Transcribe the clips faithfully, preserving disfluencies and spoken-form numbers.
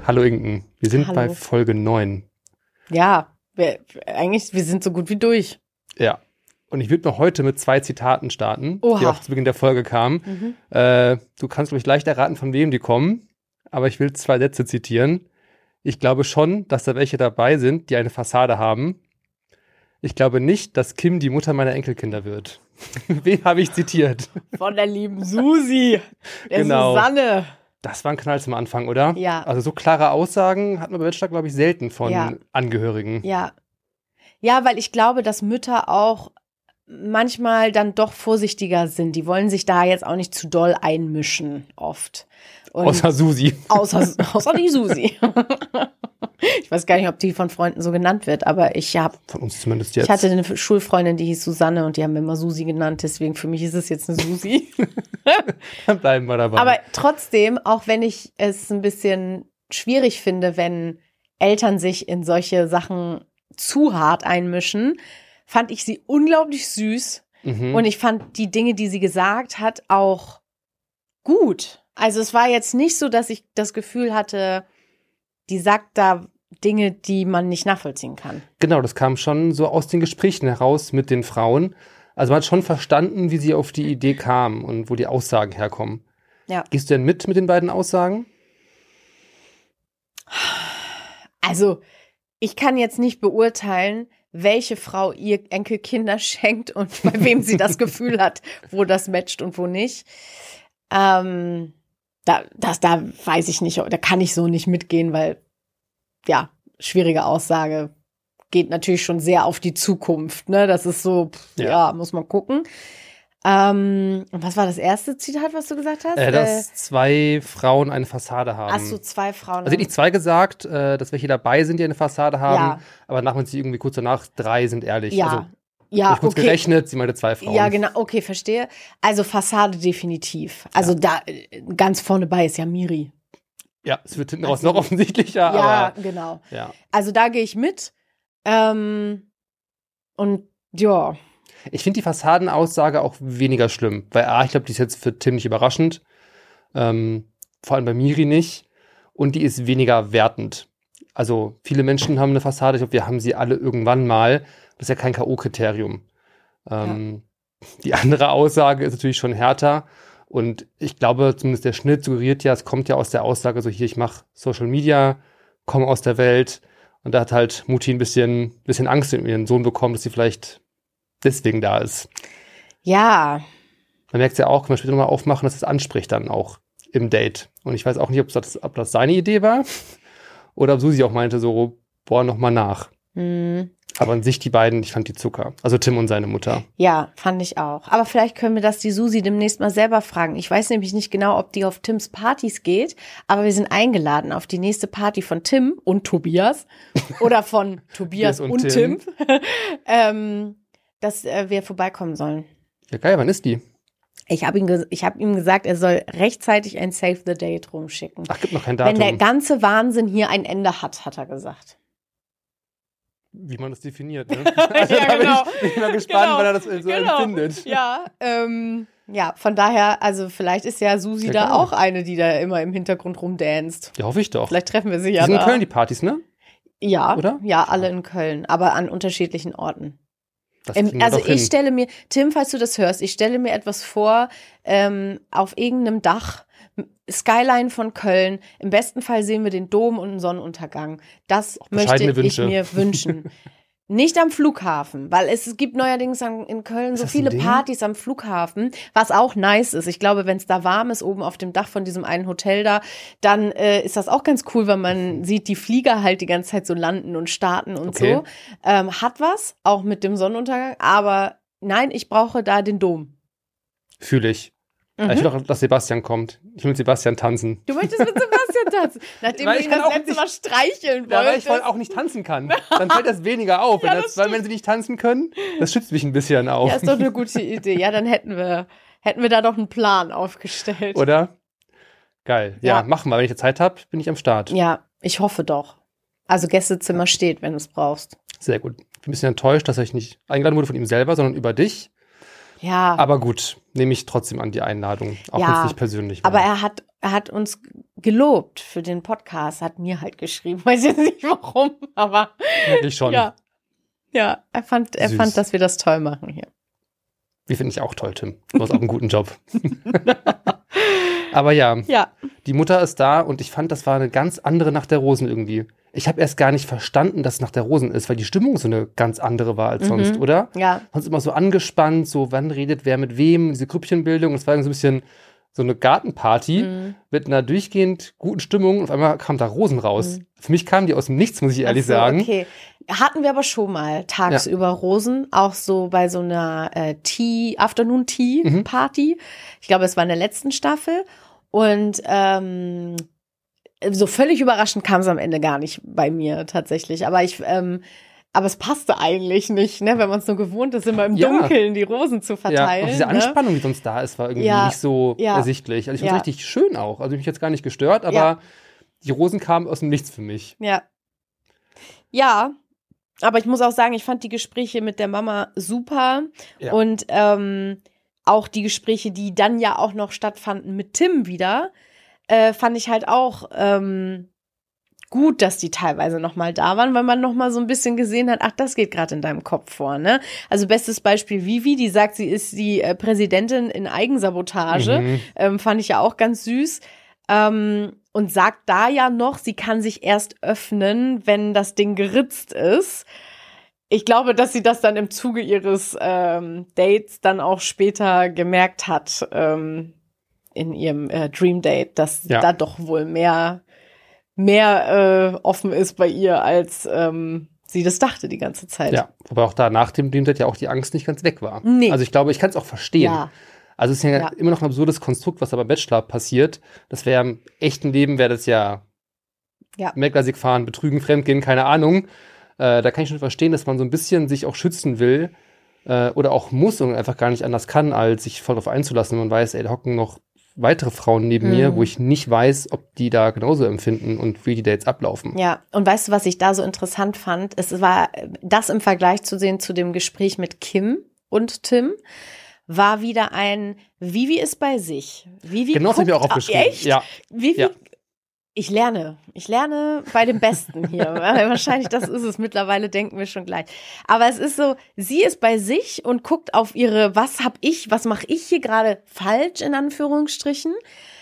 Hallo Inken, wir sind Hallo. bei Folge neun. Ja, wir, eigentlich, wir sind so gut wie durch. Ja, und ich würde mal heute mit zwei Zitaten starten, Oha. die auch zu Beginn der Folge kamen. Mhm. Äh, du kannst, glaube ich, leicht erraten, von wem die kommen, aber ich will zwei Sätze zitieren. Ich glaube schon, dass da welche dabei sind, die eine Fassade haben. Ich glaube nicht, dass Kim die Mutter meiner Enkelkinder wird. Wen habe ich zitiert? Von der lieben Susi, der Genau. Susanne. Das war ein Knall zum Anfang, oder? Ja. Also so klare Aussagen hat man bei Bachelor, glaube ich, selten von Ja. Angehörigen. Ja. Ja, weil ich glaube, dass Mütter auch manchmal dann doch vorsichtiger sind. Die wollen sich da jetzt auch nicht zu doll einmischen, oft. Und Außer Susi. Außer, außer die Susi. Ich weiß gar nicht, ob die von Freunden so genannt wird, aber ich habe, Von uns zumindest jetzt. ich hatte eine Schulfreundin, die hieß Susanne und die haben immer Susi genannt, deswegen für mich ist es jetzt eine Susi. Dann bleiben wir dabei. Aber trotzdem, auch wenn ich es ein bisschen schwierig finde, wenn Eltern sich in solche Sachen zu hart einmischen, fand ich sie unglaublich süß mhm. und ich fand die Dinge, die sie gesagt hat, auch gut. Also es war jetzt nicht so, dass ich das Gefühl hatte, die sagt da Dinge, die man nicht nachvollziehen kann. Genau, das kam schon so aus den Gesprächen heraus mit den Frauen. Also man hat schon verstanden, wie sie auf die Idee kam und wo die Aussagen herkommen. Ja. Gehst du denn mit mit den beiden Aussagen? Also ich kann jetzt nicht beurteilen, welche Frau ihr Enkelkinder schenkt und bei wem sie das Gefühl hat, wo das matcht und wo nicht. Ähm, da, das, da weiß ich nicht, da kann ich so nicht mitgehen, weil, ja, schwierige Aussage, geht natürlich schon sehr auf die Zukunft, ne? Das ist so, pff, ja. ja, muss man gucken. Ähm, und was war das erste Zitat, was du gesagt hast? Äh, dass äh, zwei Frauen eine Fassade haben. Ach so, zwei Frauen. Also nicht zwei gesagt, äh, dass welche dabei sind, die eine Fassade haben. Ja. Aber nach sie irgendwie kurz danach, drei sind ehrlich. Ja. Also, Ja, ich kurz okay. gerechnet, sie meinte zwei Frauen. Ja, genau, okay, verstehe. Also Fassade definitiv. Also Ja. da äh, ganz vorne bei ist ja Miri. Ja, es wird hinten raus Also, noch offensichtlicher, Ja, aber genau. ja. Also da gehe ich mit. Ähm, und ja. Ich finde die Fassadenaussage auch weniger schlimm, weil A, ich glaube, die ist jetzt für Tim nicht überraschend, ähm, vor allem bei Miri nicht, und die ist weniger wertend. Also viele Menschen haben eine Fassade, ich glaube, wir haben sie alle irgendwann mal, das ist ja kein K O-Kriterium. Ähm, ja. Die andere Aussage ist natürlich schon härter und ich glaube, zumindest der Schnitt suggeriert ja, es kommt ja aus der Aussage so, hier, ich mache Social Media, komme aus der Welt, und da hat halt Mutti ein bisschen, bisschen Angst um ihren Sohn bekommen, dass sie vielleicht deswegen da ist. Ja. Man merkt es ja auch, kann man später nochmal aufmachen, dass es anspricht dann auch im Date. Und ich weiß auch nicht, ob das, ob das seine Idee war oder ob Susi auch meinte so, boah, nochmal nach. Mhm. Aber an sich die beiden, ich fand die Zucker. Also Tim und seine Mutter. Ja, fand ich auch. Aber vielleicht können wir das die Susi demnächst mal selber fragen. Ich weiß nämlich nicht genau, ob die auf Tims Partys geht, aber wir sind eingeladen auf die nächste Party von Tim und Tobias oder von Tobias und, und Tim, Tim. ähm, dass äh, wir vorbeikommen sollen. Ja geil, wann ist die? Ich habe ihm, ge- ich hab ihm gesagt, er soll rechtzeitig ein Save the Date rumschicken. Ach, gibt noch kein Datum. Wenn der ganze Wahnsinn hier ein Ende hat, hat er gesagt. Wie man das definiert, ne? Also Ja, da genau. bin ich, bin ich mal gespannt, Genau. wann er das so Genau. empfindet. Ja, ähm, ja, von daher, also vielleicht ist ja Susi Ja, da geil. auch eine, die da immer im Hintergrund rumdanzt. Ja, hoffe ich doch. Vielleicht treffen wir sie Die ja sind in da. Köln, die Partys, ne? Ja, oder? Ja, alle in Köln, aber an unterschiedlichen Orten. Das Ähm, kriegen wir also doch hin. ich stelle mir, Tim, falls du das hörst, ich stelle mir etwas vor, ähm, auf irgendeinem Dach, Skyline von Köln. Im besten Fall sehen wir den Dom und einen Sonnenuntergang. Das möchte bescheidene ich Wünsche. mir wünschen. Nicht am Flughafen, weil es gibt neuerdings an, in Köln Ist so das ein viele Ding? Partys am Flughafen, was auch nice ist. Ich glaube, wenn es da warm ist, oben auf dem Dach von diesem einen Hotel da, dann äh, ist das auch ganz cool, weil man sieht die Flieger halt die ganze Zeit so landen und starten und Okay. so. Ähm, hat was, auch mit dem Sonnenuntergang, aber nein, ich brauche da den Dom. Fühle ich. Mhm. Ich will auch, dass Sebastian kommt. Ich will mit Sebastian tanzen. Du möchtest mit Sebastian tanzen, nachdem Weil du ich ihn kann das auch letzte nicht- Mal streicheln Ja, weil wolltest. ich voll auch nicht tanzen kann. Dann fällt das weniger auf. Ja, wenn das das, weil wenn sie nicht tanzen können, das schützt mich ein bisschen auch. Ja, ist doch eine gute Idee. Ja, dann hätten wir, hätten wir da doch einen Plan aufgestellt. Oder? Geil. Ja, Ja. machen wir. Wenn ich Zeit habe, bin ich am Start. Ja, ich hoffe doch. Also Gästezimmer steht, wenn du es brauchst. Sehr gut. Ich bin ein bisschen enttäuscht, dass ich nicht eingeladen wurde von ihm selber, sondern über dich. Ja, Aber gut, nehme ich trotzdem an die Einladung, auch Ja, wenn es nicht persönlich war. aber er hat, er hat uns gelobt für den Podcast, hat mir halt geschrieben. Weiß jetzt nicht warum, aber Wirklich schon. ja, ja er, fand, er Süß. fand, dass wir das toll machen hier. Die finde ich auch toll, Tim. Du machst auch einen guten Job. Aber ja, Ja. die Mutter ist da und ich fand, das war eine ganz andere Nacht der Rosen irgendwie. Ich habe erst gar nicht verstanden, dass es Nacht der Rosen ist, weil die Stimmung so eine ganz andere war als sonst, Mhm. oder? Ja. Sonst immer so angespannt, so wann redet wer mit wem, diese Grüppchenbildung. Es war irgendwie so ein bisschen so eine Gartenparty Mhm. mit einer durchgehend guten Stimmung und auf einmal kam da Rosen raus. Mhm. Für mich kamen die aus dem Nichts, muss ich ehrlich Ach so, sagen. Okay. Hatten wir aber schon mal tagsüber Rosen, auch so bei so einer äh, Tea, Afternoon Tea Mhm. Party. Ich glaube, es war in der letzten Staffel. Und ähm, so völlig überraschend kam es am Ende gar nicht bei mir tatsächlich. Aber ich, ähm, aber es passte eigentlich nicht, ne, wenn man es nur gewohnt ist, immer im Ja. Dunkeln die Rosen zu verteilen. Ja, auch diese ne? Anspannung, die sonst da ist, war irgendwie Ja, nicht so ja, ersichtlich. Also ich fand es ja. richtig schön auch. Also mich jetzt gar nicht gestört, aber Ja. die Rosen kamen aus dem Nichts für mich. Ja. Ja, aber ich muss auch sagen, ich fand die Gespräche mit der Mama super. Ja. Und ähm, auch die Gespräche, die dann ja auch noch stattfanden mit Tim wieder, äh, fand ich halt auch ähm, gut, dass die teilweise noch mal da waren, weil man noch mal so ein bisschen gesehen hat, ach, das geht gerade in deinem Kopf vor, ne? Also bestes Beispiel Vivi, die sagt, sie ist die äh, Präsidentin in Eigensabotage, Mhm. ähm, fand ich ja auch ganz süß. Ähm, und sagt da ja noch, sie kann sich erst öffnen, wenn das Ding geritzt ist. Ich glaube, dass sie das dann im Zuge ihres ähm, Dates dann auch später gemerkt hat, ähm, in ihrem äh, Dream Date, dass Ja. da doch wohl mehr, mehr äh, offen ist bei ihr, als ähm, sie das dachte die ganze Zeit. Ja, wobei auch da nach dem Dream Date ja auch die Angst nicht ganz weg war. Nee. Also ich glaube, ich kann es auch verstehen. Ja. Also es ist ja, Ja. immer noch ein absurdes Konstrukt, was da beim Bachelor passiert. Das wäre im echten Leben, wäre das ja, Ja. Mehrgleisig fahren, betrügen, fremdgehen, keine Ahnung. Äh, da kann ich schon verstehen, dass man so ein bisschen sich auch schützen will äh, oder auch muss und einfach gar nicht anders kann, als sich voll darauf einzulassen. Wenn man weiß, ey, da hocken noch weitere Frauen neben Mhm. mir, wo ich nicht weiß, ob die da genauso empfinden und wie die Dates ablaufen. Ja, und weißt du, was ich da so interessant fand? Es war das im Vergleich zu sehen zu dem Gespräch mit Kim und Tim, war wieder ein Vivi ist bei sich. Vivi Genau, das habe ich mir auch guckt- aufgeschrieben. Echt? Ja, Vivi, Ja. ich lerne. Ich lerne bei dem Besten hier. Wahrscheinlich, das ist es. Mittlerweile denken wir schon gleich. Aber es ist so, sie ist bei sich und guckt auf ihre, was hab ich, was mache ich hier gerade falsch, in Anführungsstrichen.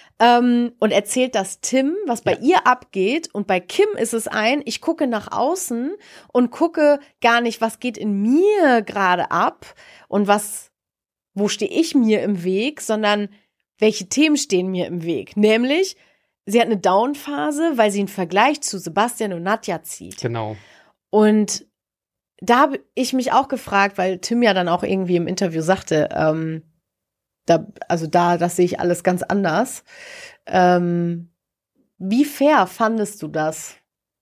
Ähm, und erzählt das Tim, was bei Ja. ihr abgeht. Und bei Kim ist es ein, ich gucke nach außen und gucke gar nicht, was geht in mir gerade ab und was, wo stehe ich mir im Weg, sondern welche Themen stehen mir im Weg. Nämlich, sie hat eine Down-Phase, weil sie einen Vergleich zu Sebastian und Nadja zieht. genau. Und da habe ich mich auch gefragt, weil Tim ja dann auch irgendwie im Interview sagte, ähm, da, also da, das sehe ich alles ganz anders. Ähm, wie fair fandest du das?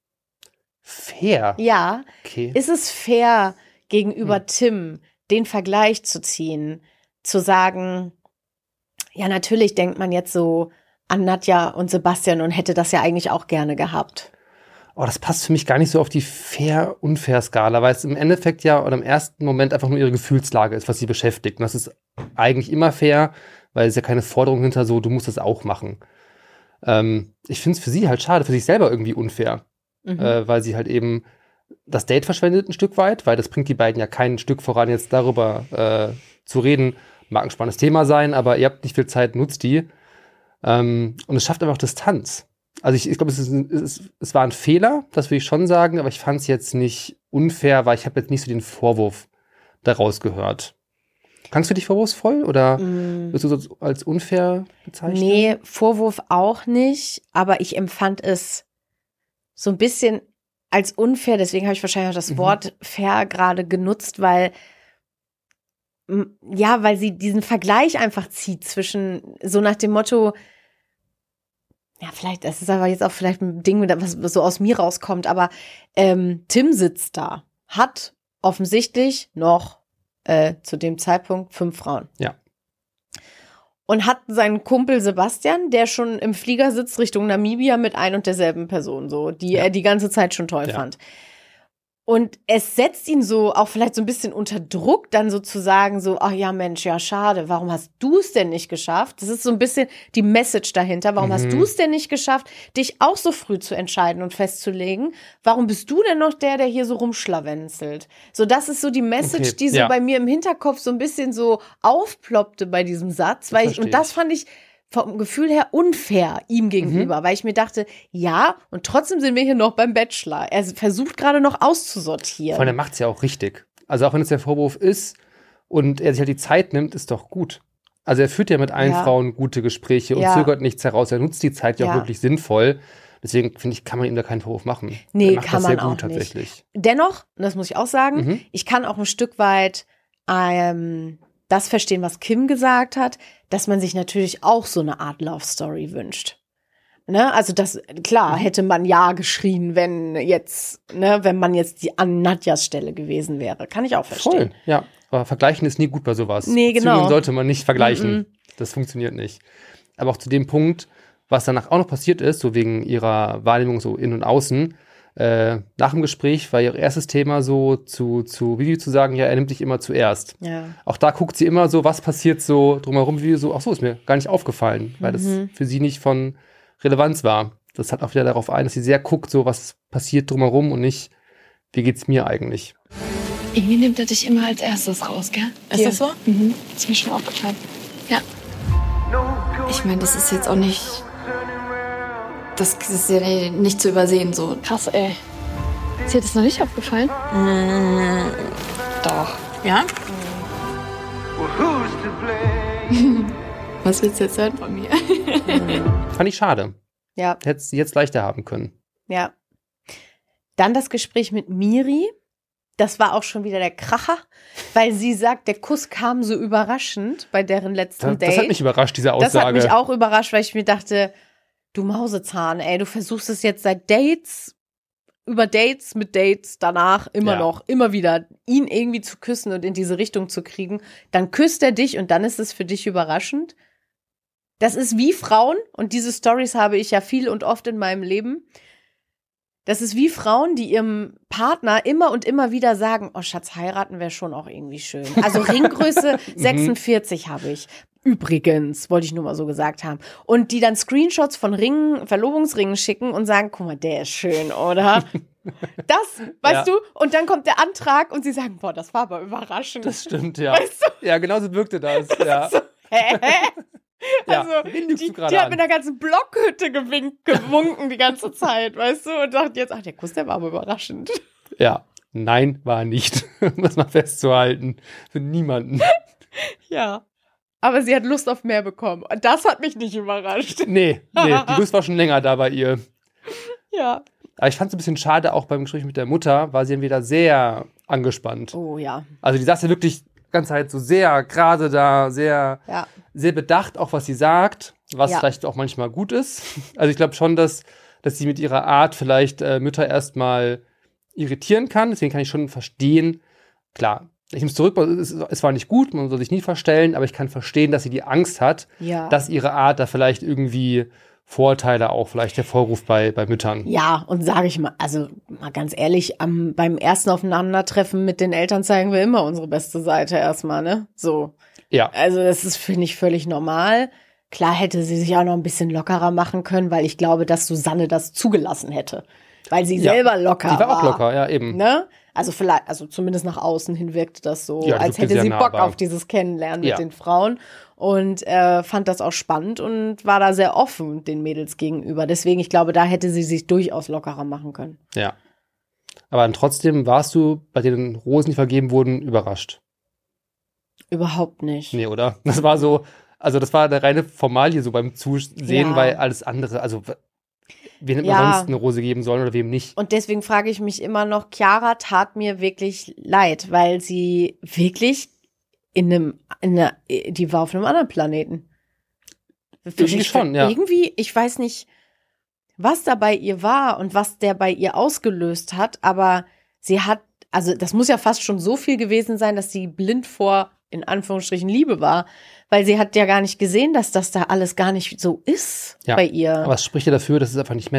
Fair. Ja, Okay. ist es fair gegenüber Hm. Tim, den Vergleich zu ziehen, zu sagen, ja, natürlich denkt man jetzt so an Nadja und Sebastian und hätte das ja eigentlich auch gerne gehabt. Oh, das passt für mich gar nicht so auf die Fair-Unfair-Skala, weil es im Endeffekt ja oder im ersten Moment einfach nur ihre Gefühlslage ist, was sie beschäftigt. Und das ist eigentlich immer fair, weil es ja keine Forderung hinter so, du musst das auch machen. Ähm, ich finde es für sie halt schade, für sich selber irgendwie unfair, Mhm. äh, weil sie halt eben das Date verschwendet ein Stück weit, weil das bringt die beiden ja kein Stück voran, jetzt darüber äh, zu reden. Mag ein spannendes Thema sein, aber ihr habt nicht viel Zeit, nutzt die. Ähm, und es schafft einfach Distanz. Also ich, ich glaube, es, ist ein- es, ist- es war ein Fehler, das will ich schon sagen, aber ich fand es jetzt nicht unfair, weil ich habe jetzt nicht so den Vorwurf daraus gehört. Kannst du dich vorwurfsvoll oder Mm. wirst du das als unfair bezeichnen? Nee, Vorwurf auch nicht, aber ich empfand es so ein bisschen als unfair, deswegen habe ich wahrscheinlich auch das Mhm. Wort fair gerade genutzt, weil m, ja, weil sie diesen Vergleich einfach zieht zwischen so nach dem Motto, ja, vielleicht, das ist aber jetzt auch vielleicht ein Ding, was so aus mir rauskommt, aber ähm, Tim sitzt da, hat offensichtlich noch äh, zu dem Zeitpunkt fünf Frauen. Ja. Und hat seinen Kumpel Sebastian, der schon im Flieger sitzt Richtung Namibia mit ein und derselben Person, so, die Ja. er die ganze Zeit schon toll Ja. fand. Und es setzt ihn so auch vielleicht so ein bisschen unter Druck, dann so zu sagen, so, ach ja, Mensch, ja, schade, warum hast du es denn nicht geschafft? Das ist so ein bisschen die Message dahinter. Warum mhm. hast du es denn nicht geschafft, dich auch so früh zu entscheiden und festzulegen? Warum bist du denn noch der, der hier so rumschlawenzelt? So, das ist so die Message, okay, die so ja. bei mir im Hinterkopf so ein bisschen so aufploppte bei diesem Satz. Weil ich, und das fand ich vom Gefühl her unfair ihm gegenüber, mhm. weil ich mir dachte, ja, und trotzdem sind wir hier noch beim Bachelor. Er versucht gerade noch auszusortieren. Vor allem, er macht es ja auch richtig. Also auch wenn es der Vorwurf ist und er sich halt die Zeit nimmt, ist doch gut. Also er führt ja mit allen ja. Frauen gute Gespräche und ja. zögert nichts heraus. Er nutzt die Zeit ja, ja. auch wirklich sinnvoll. Deswegen, finde ich, kann man ihm da keinen Vorwurf machen. Nee, er macht kann das man sehr gut, auch tatsächlich. Nicht. Dennoch, und das muss ich auch sagen, Mhm. ich kann auch ein Stück weit ähm, das verstehen, was Kim gesagt hat, dass man sich natürlich auch so eine Art Love Story wünscht. Ne? Also das, klar, hätte man ja geschrien, wenn jetzt, ne, wenn man jetzt die an Nadjas Stelle gewesen wäre. Kann ich auch verstehen. Voll, ja. Aber vergleichen ist nie gut bei sowas. Nee, genau. Beziehungen sollte man nicht vergleichen. Mhm. Das funktioniert nicht. Aber auch zu dem Punkt, was danach auch noch passiert ist, so wegen ihrer Wahrnehmung so innen und außen, Äh, nach dem Gespräch war ihr erstes Thema so zu, zu Vivi zu sagen, ja, er nimmt dich immer zuerst. Ja. Auch da guckt sie immer so, was passiert so drumherum, wie so, ach so, ist mir gar nicht aufgefallen, weil Mhm. das für sie nicht von Relevanz war. Das hat auch wieder darauf ein, dass sie sehr guckt, so was passiert drumherum und nicht, wie geht's mir eigentlich. Irgendwie nimmt er dich immer als erstes raus, gell? Ist das so? Mhm. Ist mir schon aufgefallen. Ja. Ich meine, das ist jetzt auch nicht... Das ist ja nicht zu übersehen, so. Krass, ey. Ist dir das noch nicht aufgefallen? Mm, doch. Ja? Was willst du jetzt hören von mir? Fand ich schade. Ja. Hätte sie jetzt leichter haben können. Ja. Dann das Gespräch mit Miri. Das war auch schon wieder der Kracher, weil sie sagt, der Kuss kam so überraschend bei deren letzten Das, Date. das hat mich überrascht, diese Aussage. Das hat mich auch überrascht, weil ich mir dachte, du Mausezahn, ey, du versuchst es jetzt seit Dates, über Dates, mit Dates, danach immer Ja. noch, immer wieder, ihn irgendwie zu küssen und in diese Richtung zu kriegen. Dann küsst er dich und dann ist es für dich überraschend. Das ist wie Frauen, und diese Storys habe ich ja viel und oft in meinem Leben. Das ist wie Frauen, die ihrem Partner immer und immer wieder sagen, oh Schatz, heiraten wäre schon auch irgendwie schön. Also Ringgröße sechsundvierzig habe ich. Übrigens, wollte ich nur mal so gesagt haben. Und die dann Screenshots von Ringen, Verlobungsringen schicken und sagen, guck mal, der ist schön, oder? Das, weißt Ja. du? Und dann kommt der Antrag und sie sagen, boah, das war aber überraschend. Das stimmt, ja. Weißt du? Ja, genau so wirkte das. Ja. So, hä? Ja, Also, wen lügst die, du gerade die hat an? mit einer ganzen Blockhütte gewinkt, gewunken die ganze Zeit, weißt du? Und dachte jetzt, ach, der Kuss, der war aber überraschend. Ja, nein, war nicht. Um das mal festzuhalten. Für niemanden. Ja. Aber sie hat Lust auf mehr bekommen. Und das hat mich nicht überrascht. Nee, nee, die Lust war schon länger da bei ihr. Ja. Aber ich fand es ein bisschen schade, auch beim Gespräch mit der Mutter, war sie dann wieder sehr angespannt. Oh ja. Also die saß ja wirklich die ganze Zeit so sehr gerade da, sehr, Ja. sehr bedacht, auch was sie sagt, was Ja. vielleicht auch manchmal gut ist. Also ich glaube schon, dass, dass sie mit ihrer Art vielleicht äh, Mütter erstmal irritieren kann. Deswegen kann ich schon verstehen, klar, ich nehme es zurück, es, es war nicht gut, man soll sich nie verstellen, aber ich kann verstehen, dass sie die Angst hat, Ja. dass ihre Art da vielleicht irgendwie Vorurteile auch vielleicht hervorruft bei, bei Müttern. Ja, und sage ich mal, also mal ganz ehrlich, am, beim ersten Aufeinandertreffen mit den Eltern zeigen wir immer unsere beste Seite erstmal, ne? So. Ja. Also das ist, finde ich, völlig normal. Klar hätte sie sich auch noch ein bisschen lockerer machen können, weil ich glaube, dass Susanne das zugelassen hätte. Weil sie Ja. selber locker Die war war. auch locker, ja, eben. Ne? Also vielleicht, also zumindest nach außen hin wirkte das so, Ja, die als wirkte hätte sehr sie Bock nahbar. auf dieses Kennenlernen mit Ja. den Frauen und äh, fand das auch spannend und war da sehr offen den Mädels gegenüber. Deswegen, ich glaube, da hätte sie sich durchaus lockerer machen können. Ja. Aber dann trotzdem warst du, bei denen Rosen, die vergeben wurden, überrascht. Überhaupt nicht. Nee, oder? Das war so, also das war eine reine Formalie so beim Zusehen, Ja. weil alles andere, also wen hätte man Ja. sonst eine Rose geben sollen oder wem nicht? Und deswegen frage ich mich immer noch, Chiara tat mir wirklich leid, weil sie wirklich in einem, in einer, die war auf einem anderen Planeten. Irgendwie schon, ja. Irgendwie, ich weiß nicht, was da bei ihr war und was der bei ihr ausgelöst hat, aber sie hat, also das muss ja fast schon so viel gewesen sein, dass sie blind vor, in Anführungsstrichen, Liebe war, weil sie hat ja gar nicht gesehen, dass das da alles gar nicht so ist Ja, bei ihr. Aber es spricht ja dafür, dass es einfach nicht matcht.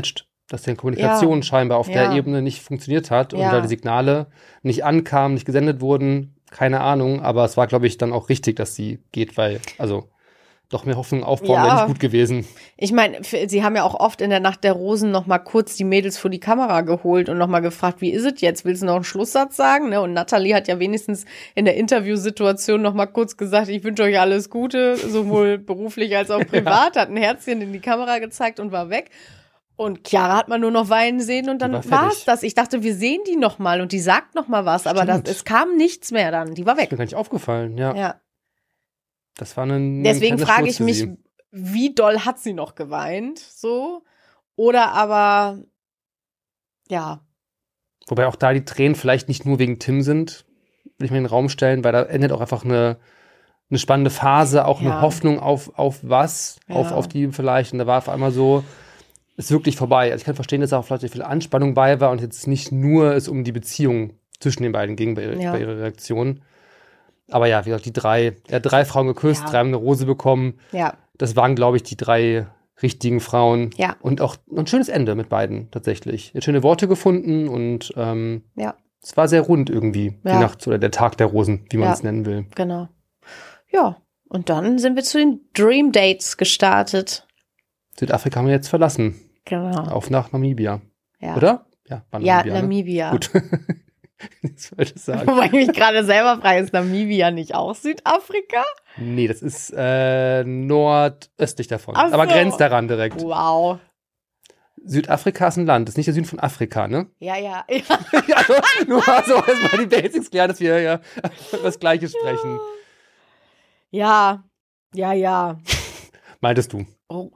dass die Kommunikation Ja. scheinbar auf Ja. der Ebene nicht funktioniert hat und Ja. da die Signale nicht ankamen, nicht gesendet wurden, keine Ahnung, aber es war, glaube ich, dann auch richtig, dass sie geht, weil, also doch mehr Hoffnung aufbauen Ja. wäre nicht gut gewesen. Ich meine, sie haben ja auch oft in der Nacht der Rosen noch mal kurz die Mädels vor die Kamera geholt und noch mal gefragt, wie ist es jetzt? Willst du noch einen Schlusssatz sagen? Ne? Und Natalie hat ja wenigstens in der Interviewsituation noch mal kurz gesagt, ich wünsche euch alles Gute, sowohl beruflich als auch privat, hat ein Herzchen in die Kamera gezeigt und war weg. Und Chiara hat man nur noch weinen sehen und dann war war es fertig. das. Ich dachte, wir sehen die noch mal und die sagt noch mal was, aber das, Stimmt. es kam nichts mehr dann. Die war Ist weg. mir gar nicht aufgefallen, ja. Ja. Das war ein Deswegen kleiner frage Sturz ich für mich, sie. wie doll hat sie noch geweint, so? Oder aber, ja, Wobei auch da die Tränen vielleicht nicht nur wegen Tim sind, will ich mir in den Raum stellen, weil da endet auch einfach eine, eine spannende Phase, auch Ja. eine Hoffnung auf, auf was, Ja. auf, auf die vielleicht. Und da war auf einmal so, ist wirklich vorbei. Also ich kann verstehen, dass auch vielleicht viel Anspannung bei war und jetzt nicht nur es um die Beziehung zwischen den beiden ging bei, ihrer- Ja. bei ihrer Reaktion. Aber ja, wie gesagt, die drei, er hat drei Frauen geküsst, Ja. drei haben eine Rose bekommen. ja, Das waren, glaube ich, die drei richtigen Frauen. Ja. Und auch ein schönes Ende mit beiden, tatsächlich. Er hat schöne Worte gefunden und ähm, ja, es war sehr rund irgendwie, Ja. die Nacht oder der Tag der Rosen, wie man Ja. es nennen will. genau. Ja, und dann sind wir zu den Dream Dates gestartet. Südafrika haben wir jetzt verlassen. Genau. Auf nach Namibia. Ja. Oder? Ja, war Ja, Namibia. Ne? Namibia. Gut. Das wollte ich sagen. Wobei ich mich gerade selber frage, ist Namibia nicht auch Südafrika? Nee, das ist äh, nordöstlich davon. Ach Aber so. grenzt daran direkt. Wow. Südafrika ist ein Land, das ist nicht der Süden von Afrika, ne? Ja, ja, ja. Ja, also, nur mal so erstmal die Basics klären, dass wir ja das Gleiche sprechen. Ja, ja, ja. Meintest du? Oh.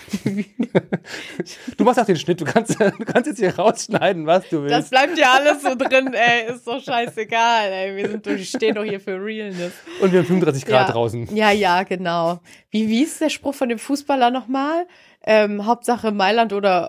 Du machst auch den Schnitt, du kannst, du kannst jetzt hier rausschneiden, was du willst. Das bleibt ja alles so drin, ey. Ist doch scheißegal, ey. Wir sind, wir stehen doch hier für Realness. Und wir haben fünfunddreißig Grad Ja. draußen. Ja, ja, genau. Wie, wie ist der Spruch von dem Fußballer nochmal? Ähm, Hauptsache Mailand oder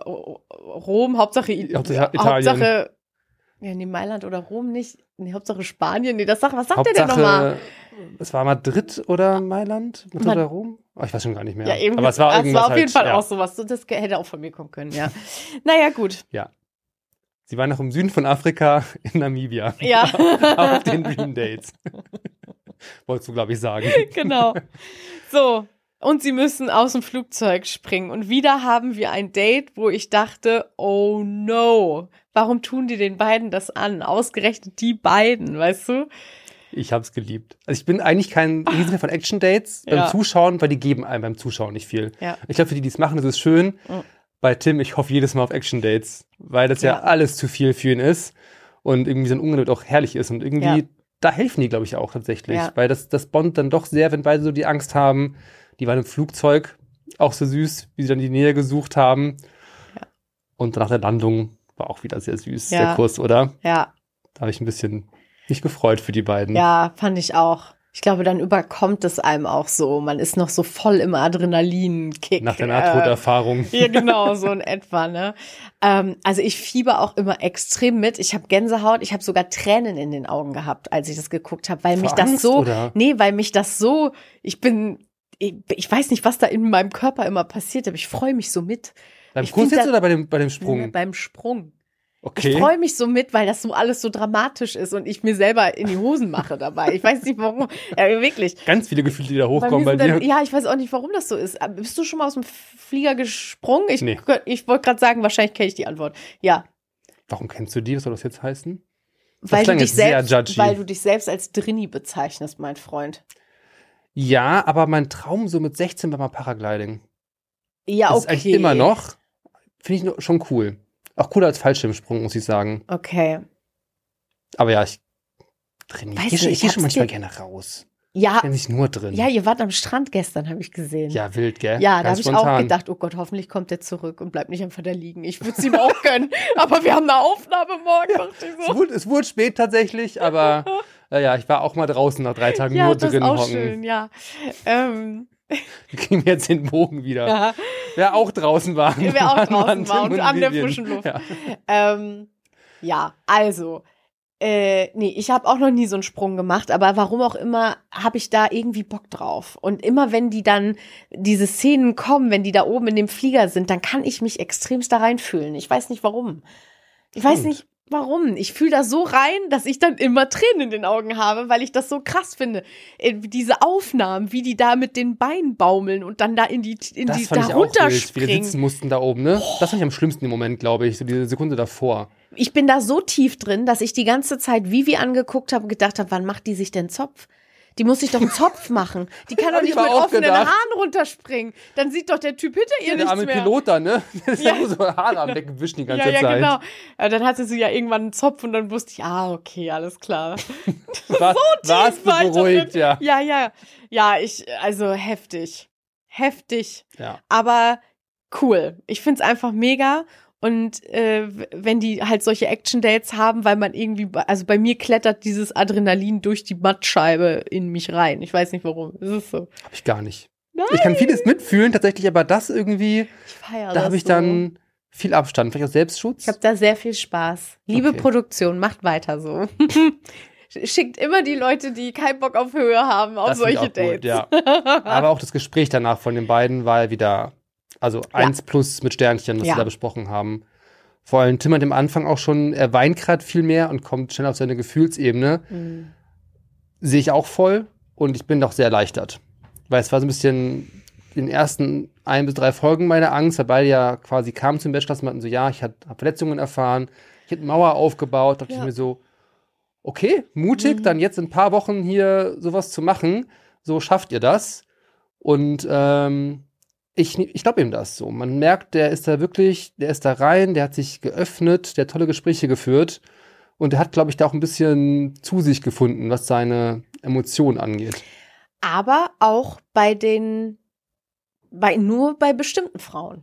Rom, Hauptsache, I Hauptsache Italien. Hauptsache, ja, nee, Mailand oder Rom nicht. Nee, Hauptsache Spanien. Nee, das sagt, was sagt der denn Hauptsache, nochmal? es war Madrid oder Mailand? Madrid Mad- oder Rom? Oh, ich weiß schon gar nicht mehr. Ja, eben. Aber es war es irgendwas war auf jeden halt, Fall ja. auch sowas. Das hätte auch von mir kommen können, ja. Naja, gut. Ja. Sie waren noch im Süden von Afrika, in Namibia. Ja. Auf den Dream Dates. Wolltest du, glaube ich, sagen. Genau. So. Und sie müssen aus dem Flugzeug springen. Und wieder haben wir ein Date, wo ich dachte, oh no, warum tun die den beiden das an? Ausgerechnet die beiden, weißt du? Ich habe es geliebt. Also ich bin eigentlich kein Riesenfan von Action-Dates beim Ja. Zuschauen, weil die geben einem beim Zuschauen nicht viel. Ja. Ich glaube, für die, die es machen, das ist schön. Mhm. Bei Tim, ich hoffe jedes Mal auf Action-Dates, weil das ja. Ja. alles zu viel für ihn ist und irgendwie so ein Umgang auch herrlich ist. Und irgendwie, Ja. da helfen die, glaube ich, auch tatsächlich. Ja. Weil das, das bondet dann doch sehr, wenn beide so die Angst haben. Die waren im Flugzeug, auch so süß, wie sie dann die Nähe gesucht haben. Ja. Und nach der Landung war auch wieder sehr süß, Ja. der Kuss, oder? Ja, Da habe ich ein bisschen mich gefreut für die beiden. ja, fand ich auch. Ich glaube, dann überkommt es einem auch so. Man ist noch so voll im Adrenalin-Kick. Nach der Äh, Nahtoderfahrung. Ja, genau, so in etwa, ne? Ähm, also ich fieber auch immer extrem mit. Ich habe Gänsehaut, ich habe sogar Tränen in den Augen gehabt, als ich das geguckt habe, weil Vor mich das Angst, so, oder? nee, weil mich das so, ich bin, ich, ich weiß nicht, was da in meinem Körper immer passiert, aber ich freue mich so mit. Beim Ich Kuss find jetzt das- oder bei dem, bei dem Sprung? Beim Sprung. Okay. Ich freue mich so mit, weil das so alles so dramatisch ist und ich mir selber in die Hosen mache dabei. Ich weiß nicht warum. Ja, wirklich. Ganz viele Gefühle, die da Bei hochkommen mir bei sind dann, dir. ja, ich weiß auch nicht, warum das so ist. Aber bist du schon mal aus dem Flieger gesprungen? Ich, Nee. ich wollte gerade sagen, wahrscheinlich kenne ich die Antwort. Ja, Warum kennst du die? Was soll das jetzt heißen? weil du, klang dich jetzt sehr selbst, judgy. weil du dich selbst als Drini bezeichnest, mein Freund. Ja, aber mein Traum so mit sechzehn war mal Paragliding. Ja, Das okay. ist eigentlich immer noch. Finde ich nur- schon cool. Auch cooler als Fallschirmsprung, muss ich sagen. Okay. Aber ja, ich trainiere. Weiß Ich, gehe nicht, schon- ich ich gehe schon hab's manchmal dir- gerne raus. Ja, Ich bin nicht nur drin. ja, ihr wart am Strand gestern, habe ich gesehen. Ja, wild, gell? Ja, da Ganz habe ich auch spontan. gedacht, oh Gott, hoffentlich kommt er zurück und bleibt nicht einfach da liegen. Ich würde es ihm auch gönnen, aber wir haben eine Aufnahme morgen, dachte ich Es so. wurde, es wurde spät tatsächlich, aber äh, ja, ich war auch mal draußen nach drei Tagen Ja, nur das drin ist auch hocken. schön, ja. Ähm, Wir kriegen jetzt den Bogen wieder. ja. Wer auch draußen war. Wer auch waren- draußen waren war Tim und an der Vivian. frischen Luft. Ja. Ähm, ja, also, Äh, nee, ich habe auch noch nie so einen Sprung gemacht, aber warum auch immer, habe ich da irgendwie Bock drauf. Und immer wenn die dann, diese Szenen kommen, wenn die da oben in dem Flieger sind, dann kann ich mich extremst da reinfühlen. Ich weiß nicht warum. Ich weiß nicht warum. Ich fühle da so rein, dass ich dann immer Tränen in den Augen habe, weil ich das so krass finde. Äh, diese Aufnahmen, wie die da mit den Beinen baumeln und dann da in die, in Das die fand da ich auch wild, wie die runterspringen. sitzen mussten da oben, ne? Das fand ich am schlimmsten im Moment, glaube ich, so diese Sekunde davor. Ich bin da so tief drin, dass ich die ganze Zeit Vivi angeguckt habe und gedacht habe, wann macht die sich denn Zopf? Die muss sich doch einen Zopf machen. Die kann doch Hab ich nicht aber mit auch offenen gedacht. Haaren runterspringen. Dann sieht doch der Typ hinter ihr Ja, der nichts arme mehr. Pilot da, ne? Der ist ja Ja. nur so Haare am Wegwischen die ganze ja, ja, Zeit. genau. Ja, dann hatte sie ja irgendwann einen Zopf und dann wusste ich, ah, okay, alles klar. War, warst du war ich da beruhigt, drin. ja. Ja, ja. Ja, ich, also heftig. Heftig. Ja. Aber cool. Ich find's einfach mega. Und äh, wenn die halt solche Action-Dates haben, weil man irgendwie, also bei mir klettert dieses Adrenalin durch die Mattscheibe in mich rein. Ich weiß nicht warum. Es ist so. Hab ich gar nicht. Nein. Ich kann vieles mitfühlen, tatsächlich, aber das irgendwie, Ich feier da das habe ich so. dann viel Abstand. Vielleicht auch Selbstschutz. Ich habe da sehr viel Spaß. Liebe Okay. Produktion, macht weiter so. Schickt immer die Leute, die keinen Bock auf Höhe haben, auf Das finde ich solche auch gut, Dates. ja. Aber auch das Gespräch danach von den beiden war ja wieder, also eins plus mit Sternchen, was Ja. wir da besprochen haben. Vor allem Tim hat am Anfang auch schon, er weint gerade viel mehr und kommt schnell auf seine Gefühlsebene. Mhm. Sehe ich auch voll und ich bin doch sehr erleichtert. Weil es war so ein bisschen in den ersten ein bis drei Folgen meine Angst, weil beide ja quasi kamen zum Bachelor und meinten so, ja, ich habe Verletzungen erfahren, ich habe eine Mauer aufgebaut, dachte Ja. ich mir so, okay, mutig, Mhm. dann jetzt in ein paar Wochen hier sowas zu machen, so schafft ihr das. Und ähm, ich, ich glaube ihm das so. Man merkt, der ist da wirklich, der ist da rein, der hat sich geöffnet, der hat tolle Gespräche geführt und der hat, glaube ich, da auch ein bisschen zu sich gefunden, was seine Emotionen angeht. Aber auch bei den, bei, nur bei bestimmten Frauen.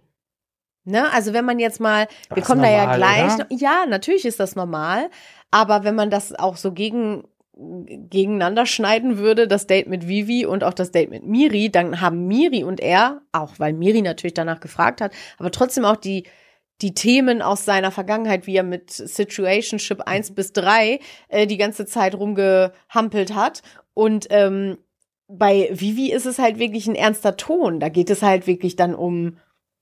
Ne? Also wenn man jetzt mal, Aber wir das kommen ist da ja normal, gleich, oder? noch, ja, natürlich ist das normal, aber wenn man das auch so gegen, gegeneinander schneiden würde, das Date mit Vivi und auch das Date mit Miri, dann haben Miri und er, auch weil Miri natürlich danach gefragt hat, aber trotzdem auch die, die Themen aus seiner Vergangenheit, wie er mit Situationship eins bis drei äh, die ganze Zeit rumgehampelt hat. Und ähm, bei Vivi ist es halt wirklich ein ernster Ton. Da geht es halt wirklich dann um,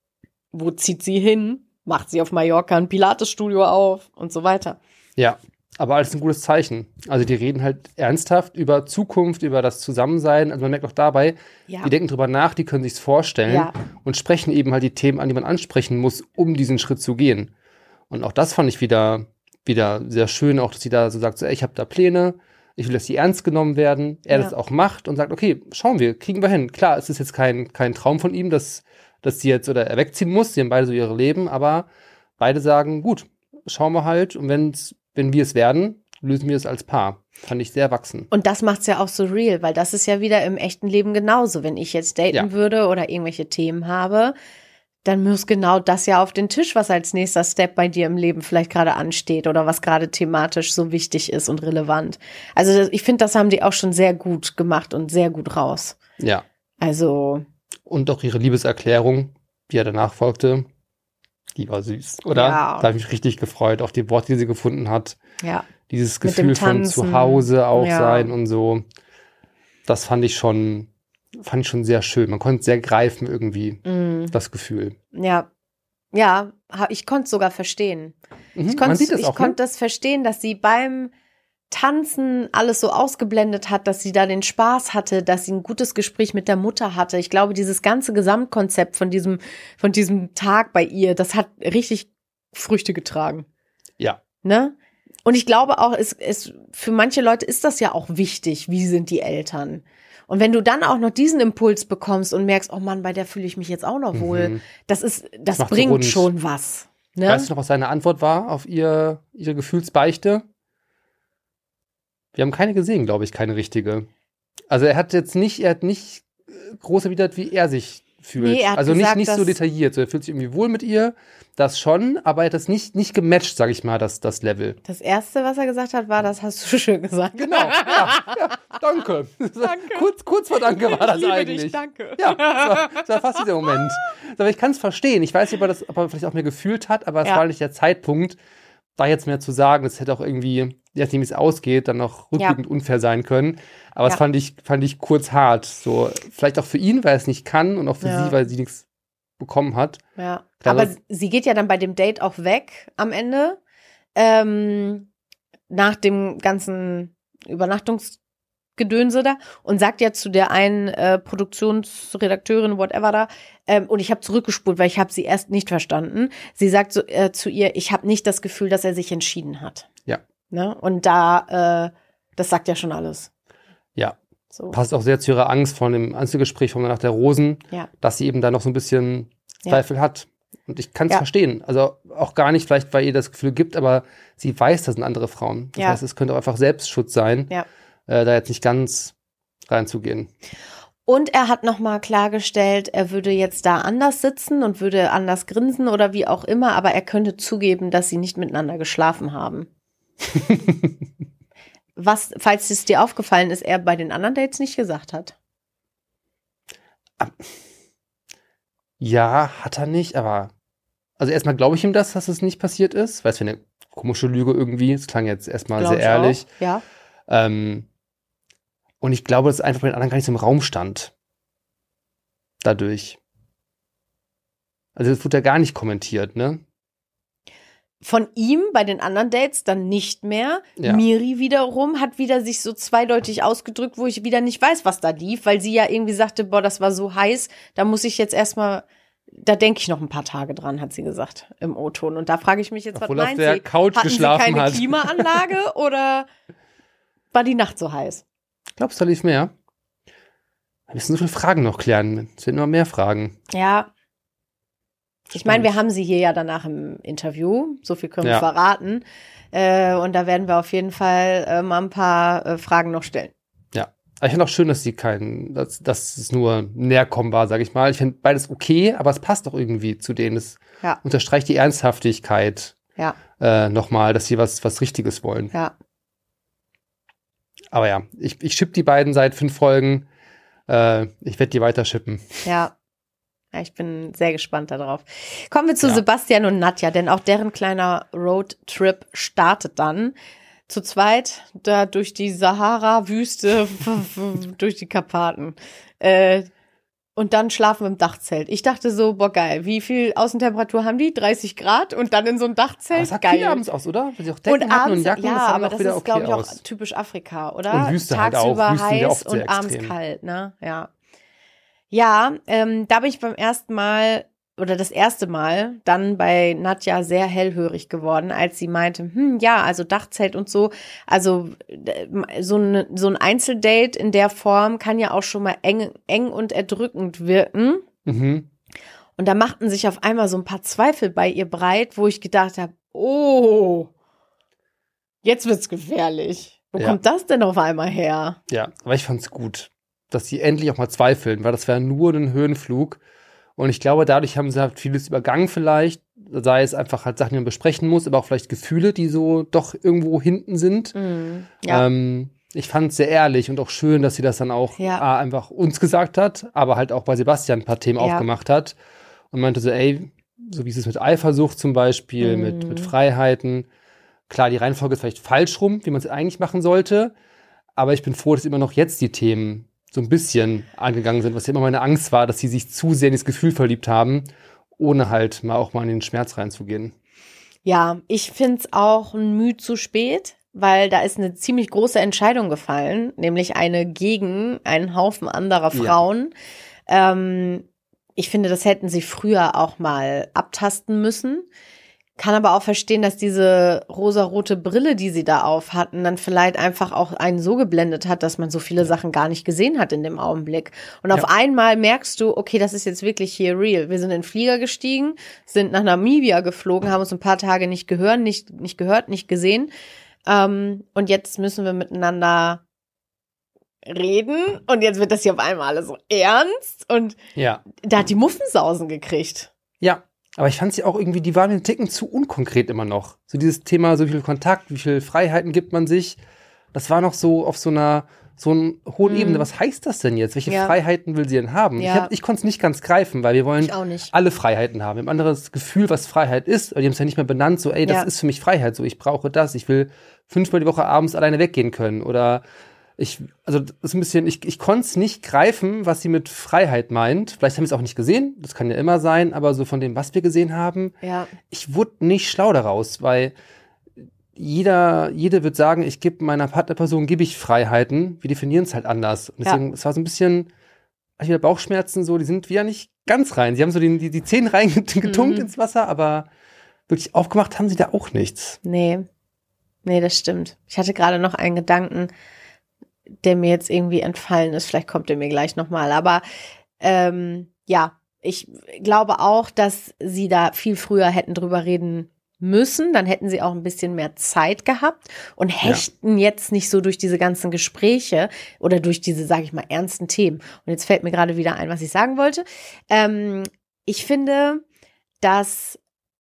wo zieht sie hin? Macht sie auf Mallorca ein Pilates-Studio auf und so weiter. Ja, aber alles ein gutes Zeichen. Also die reden halt ernsthaft über Zukunft, über das Zusammensein. Also man merkt auch dabei, Ja. die denken drüber nach, die können sich's vorstellen Ja. und sprechen eben halt die Themen an, die man ansprechen muss, um diesen Schritt zu gehen. Und auch das fand ich wieder, wieder sehr schön, auch dass sie da so sagt, so, ey, ich habe da Pläne, ich will, dass die ernst genommen werden. Er Ja. das auch macht und sagt, okay, schauen wir, kriegen wir hin. Klar, es ist jetzt kein, kein Traum von ihm, dass, dass sie jetzt oder er wegziehen muss, sie haben beide so ihre Leben, aber beide sagen, gut, schauen wir halt und wenn's, wenn wir es werden, lösen wir es als Paar. Fand ich sehr wachsen. Und das macht's ja auch so real, weil das ist ja wieder im echten Leben genauso. Wenn ich jetzt daten Ja. würde oder irgendwelche Themen habe, dann muss genau das ja auf den Tisch, was als nächster Step bei dir im Leben vielleicht gerade ansteht oder was gerade thematisch so wichtig ist und relevant. Also das- ich finde, das haben die auch schon sehr gut gemacht und sehr gut raus. Ja. Also Und auch ihre Liebeserklärung, die ja danach folgte, die war süß, oder? Ja. Da habe ich mich richtig gefreut, auf die Worte, die sie gefunden hat. ja, Dieses Mit dem Gefühl von Tanzen. zu Hause auch Ja. sein und so. Das fand ich schon, fand ich schon sehr schön. Man konnte es sehr greifen irgendwie, mm, das Gefühl. ja, ja, ha- ich konnte es sogar verstehen. Mhm, Ich man konnte sieht das ich auch, konnte ne? das verstehen, dass sie beim Tanzen alles so ausgeblendet hat, dass sie da den Spaß hatte, dass sie ein gutes Gespräch mit der Mutter hatte. Ich glaube, dieses ganze Gesamtkonzept von diesem, von diesem Tag bei ihr, das hat richtig Früchte getragen. Ja. Ne? Und ich glaube auch, es, es, für manche Leute ist das ja auch wichtig, wie sind die Eltern. Und wenn du dann auch noch diesen Impuls bekommst und merkst, oh Mann, bei der fühle ich mich jetzt auch noch wohl, Mhm. das ist, das macht so bringt rund. schon was. Ne? Weißt du noch, was seine Antwort war auf ihr, ihre Gefühlsbeichte? Wir haben keine gesehen, glaube ich, keine richtige. Also er hat jetzt nicht, er hat nicht äh, groß erwidert, wie er sich fühlt. Nee, er hat also gesagt, nicht, nicht so dass- detailliert. So, er fühlt sich irgendwie wohl mit ihr, das schon, aber er hat das nicht, nicht gematcht, sag ich mal, das, das Level. Das Erste, was er gesagt hat, war, das hast du schön gesagt. Genau, ja, ja, danke. Danke. Kurz, kurz vor Danke war das Ich liebe eigentlich. dich, danke. Ja, das war, das war fast dieser Moment. Aber ich kann es verstehen. Ich weiß nicht, ob er das ob er vielleicht auch mehr gefühlt hat, aber es Ja. war nicht der Zeitpunkt, da jetzt mehr zu sagen. Es hätte auch irgendwie je nachdem, wie es ausgeht, dann noch rückblickend Ja. unfair sein können. Aber das Ja. fand ich, fand ich kurz hart. So, vielleicht auch für ihn, weil er es nicht kann und auch für Ja. sie, weil sie nichts bekommen hat. Ja. Klar, Aber das- sie geht ja dann bei dem Date auch weg am Ende. Ähm, nach dem ganzen Übernachtungsgedönse da und sagt ja zu der einen äh, Produktionsredakteurin, whatever da, ähm, und ich habe zurückgespult, weil ich habe sie erst nicht verstanden. Sie sagt so, äh, zu ihr, ich habe nicht das Gefühl, dass er sich entschieden hat. Ja. Ne? Und da, äh, das sagt ja schon alles. Ja. So. Passt auch sehr zu ihrer Angst vor dem Einzelgespräch von nach der Rosen, Ja. dass sie eben da noch so ein bisschen Ja. Zweifel hat. Und ich kann es Ja. verstehen. Also auch gar nicht vielleicht, weil ihr das Gefühl gibt, aber sie weiß, das sind andere Frauen. Das Ja. heißt, es könnte auch einfach Selbstschutz sein, Ja. äh, da jetzt nicht ganz reinzugehen. Und er hat nochmal klargestellt, er würde jetzt da anders sitzen und würde anders grinsen oder wie auch immer, aber er könnte zugeben, dass sie nicht miteinander geschlafen haben. Was, falls es dir aufgefallen ist, er bei den anderen Dates nicht gesagt hat. Ja, hat er nicht, aber also erstmal glaube ich ihm das, dass es nicht passiert ist, weil es wäre eine komische Lüge irgendwie. Es klang jetzt erstmal Glaub sehr ich ehrlich. auch. Ja. Ähm, und ich glaube, dass es einfach bei den anderen gar nicht so im Raum stand. Dadurch. Also das wurde ja gar nicht kommentiert, ne? Von ihm bei den anderen Dates dann nicht mehr. Ja. Miri wiederum hat wieder sich so zweideutig ausgedrückt, wo ich wieder nicht weiß, was da lief, weil sie ja irgendwie sagte, boah, das war so heiß, da muss ich jetzt erstmal, da denke ich noch ein paar Tage dran, hat sie gesagt im O-Ton. Und da frage ich mich jetzt, Obwohl was auf meint der sie? Couch Hatten geschlafen sie keine hat. Klimaanlage oder war die Nacht so heiß? Glaubst du, da lief mehr? Wir müssen so viele Fragen noch klären. Es sind immer mehr Fragen. Ja. Ich meine, wir Spannend. haben sie hier ja danach im Interview, so viel können wir Ja. verraten. Äh, und da werden wir auf jeden Fall äh, mal ein paar äh, Fragen noch stellen. Aber ich finde auch schön, dass sie kein, dass, dass es nur Näherkommen war, sage ich mal. Ich finde beides okay, aber es passt doch irgendwie zu denen. Es Ja. unterstreicht die Ernsthaftigkeit Ja, äh, nochmal, dass sie was, was Richtiges wollen. ja. Aber ja, ich, ich schipp die beiden seit fünf Folgen. Äh, ich werde die weiter schippen. Ja. Ja, ich bin sehr gespannt darauf. Kommen wir zu Ja. Sebastian und Nadja, denn auch deren kleiner Roadtrip startet dann zu zweit da durch die Sahara-Wüste, durch die Karpaten. Äh, und dann schlafen wir im Dachzelt. Ich dachte so, boah geil, wie viel Außentemperatur haben die? dreißig Grad und dann in so ein Aber Dachzelt? es sah geil. cool abends aus, oder? Wenn sie auch Decken Und hatten abends, und Jacken, ja, das sah aber noch das wieder ist, okay glaube ich, auch aus. typisch Afrika, oder? Und Wüste halt auch. Tagsüber Wüsten sind ja heiß oft sehr und abends extrem. kalt, ne? Ja. Ja, ähm, da bin ich beim ersten Mal oder das erste Mal dann bei Nadja sehr hellhörig geworden, als sie meinte, hm, ja, also Dachzelt und so, also äh, so ein, so ein Einzeldate in der Form kann ja auch schon mal eng, eng und erdrückend wirken. Mhm. Und da machten sich auf einmal so ein paar Zweifel bei ihr breit, wo ich gedacht habe, oh, jetzt wird's gefährlich. Wo Ja. kommt das denn auf einmal her? Ja, aber ich fand's gut, dass sie endlich auch mal zweifeln, weil das wäre nur ein Höhenflug. Und ich glaube, dadurch haben sie halt vieles übergangen vielleicht, sei es einfach halt Sachen, die man besprechen muss, aber auch vielleicht Gefühle, die so doch irgendwo hinten sind. Mhm. Ja. Ähm, ich fand es sehr ehrlich und auch schön, dass sie das dann auch Ja. A, einfach uns gesagt hat, aber halt auch bei Sebastian ein paar Themen Ja. aufgemacht hat und meinte so, ey, so wie es ist mit Eifersucht zum Beispiel, Mhm. mit, mit Freiheiten. Klar, die Reihenfolge ist vielleicht falsch rum, wie man es eigentlich machen sollte, aber ich bin froh, dass immer noch jetzt die Themen so ein bisschen angegangen sind, was ja immer meine Angst war, dass sie sich zu sehr in das Gefühl verliebt haben, ohne halt mal auch mal in den Schmerz reinzugehen. Ja, ich find's auch ein Mühe zu spät, weil da ist eine ziemlich große Entscheidung gefallen, nämlich eine gegen einen Haufen anderer Ja. Frauen. Ähm, ich finde, das hätten sie früher auch mal abtasten müssen. Kann aber auch verstehen, dass diese rosarote Brille, die sie da auf hatten, dann vielleicht einfach auch einen so geblendet hat, dass man so viele Sachen gar nicht gesehen hat in dem Augenblick. Und auf Ja. einmal merkst du, okay, das ist jetzt wirklich hier real. Wir sind in den Flieger gestiegen, sind nach Namibia geflogen, haben uns ein paar Tage nicht gehört, nicht, nicht gehört, nicht gesehen. Ähm, und jetzt müssen wir miteinander reden. Und jetzt wird das hier auf einmal alles so ernst. Und Ja. da hat die Muffensausen gekriegt. Ja, aber ich fand sie auch irgendwie, die waren einen Ticken zu unkonkret immer noch. So dieses Thema, so viel Kontakt, wie viel Freiheiten gibt man sich. Das war noch so auf so einer so einer hohen Mhm. Ebene. Was heißt das denn jetzt? Welche Ja. Freiheiten will sie denn haben? Ja. Ich, hab- ich konnte es nicht ganz greifen, weil wir wollen Ich auch nicht. alle Freiheiten haben. Wir haben ein anderes Gefühl, was Freiheit ist. Aber die haben es ja nicht mehr benannt. So, ey, das Ja. ist für mich Freiheit. So, ich brauche das. Ich will fünfmal die Woche abends alleine weggehen können. Oder ich, also das ist ein bisschen, ich, ich konnte es nicht greifen, was sie mit Freiheit meint. Vielleicht haben wir es auch nicht gesehen. Das kann ja immer sein. Aber so von dem, was wir gesehen haben, Ja. ich wurde nicht schlau daraus, weil jeder, jede wird sagen, ich gebe meiner Partnerperson, gebe ich Freiheiten. Wir definieren es halt anders. Und deswegen, Ja. es war so ein bisschen, hatte ich wieder Bauchschmerzen, so, die sind wieder nicht ganz rein. Sie haben so die, die, die Zehen reingetunkt Mhm. ins Wasser, aber wirklich aufgemacht haben sie da auch nichts. Nee. Nee, das stimmt. Ich hatte gerade noch einen Gedanken, der mir jetzt irgendwie entfallen ist. Vielleicht kommt er mir gleich nochmal. Aber ähm, ja, ich glaube auch, dass sie da viel früher hätten drüber reden müssen. Dann hätten sie auch ein bisschen mehr Zeit gehabt und hechten jetzt nicht so durch diese ganzen Gespräche oder durch diese, sage ich mal, ernsten Themen. Und jetzt fällt mir gerade wieder ein, was ich sagen wollte. Ähm, ich finde, dass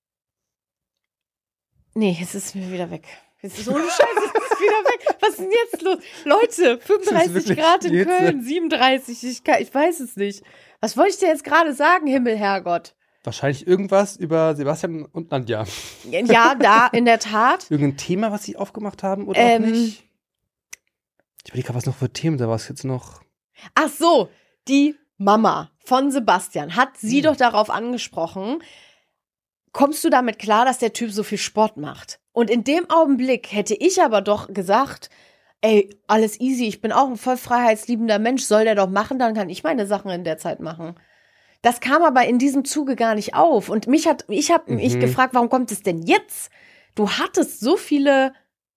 Nee, jetzt ist es mir wieder weg. Jetzt ist ohne Scheiß, jetzt ist es wieder weg. Was ist denn jetzt los? Leute, fünfunddreißig wirklich Grad in jetzt, Köln, siebenunddreißig, ich, kann, ich weiß es nicht. Was wollte ich dir jetzt gerade sagen, Himmel, Herrgott? Wahrscheinlich irgendwas über Sebastian und Nadja. Ja, da, in der Tat. Irgendein Thema, was sie aufgemacht haben oder Ähm. auch nicht? Ich überlege gerade, was noch für Themen da war es jetzt noch. Ach so, die Mama von Sebastian hat sie Hm. doch darauf angesprochen, kommst du damit klar, dass der Typ so viel Sport macht? Und in dem Augenblick hätte ich aber doch gesagt, ey, alles easy, ich bin auch ein voll freiheitsliebender Mensch, soll der doch machen, dann kann ich meine Sachen in der Zeit machen. Das kam aber in diesem Zuge gar nicht auf. Und mich hat, ich habe mich Mhm. gefragt, warum kommt es denn jetzt? Du hattest so viele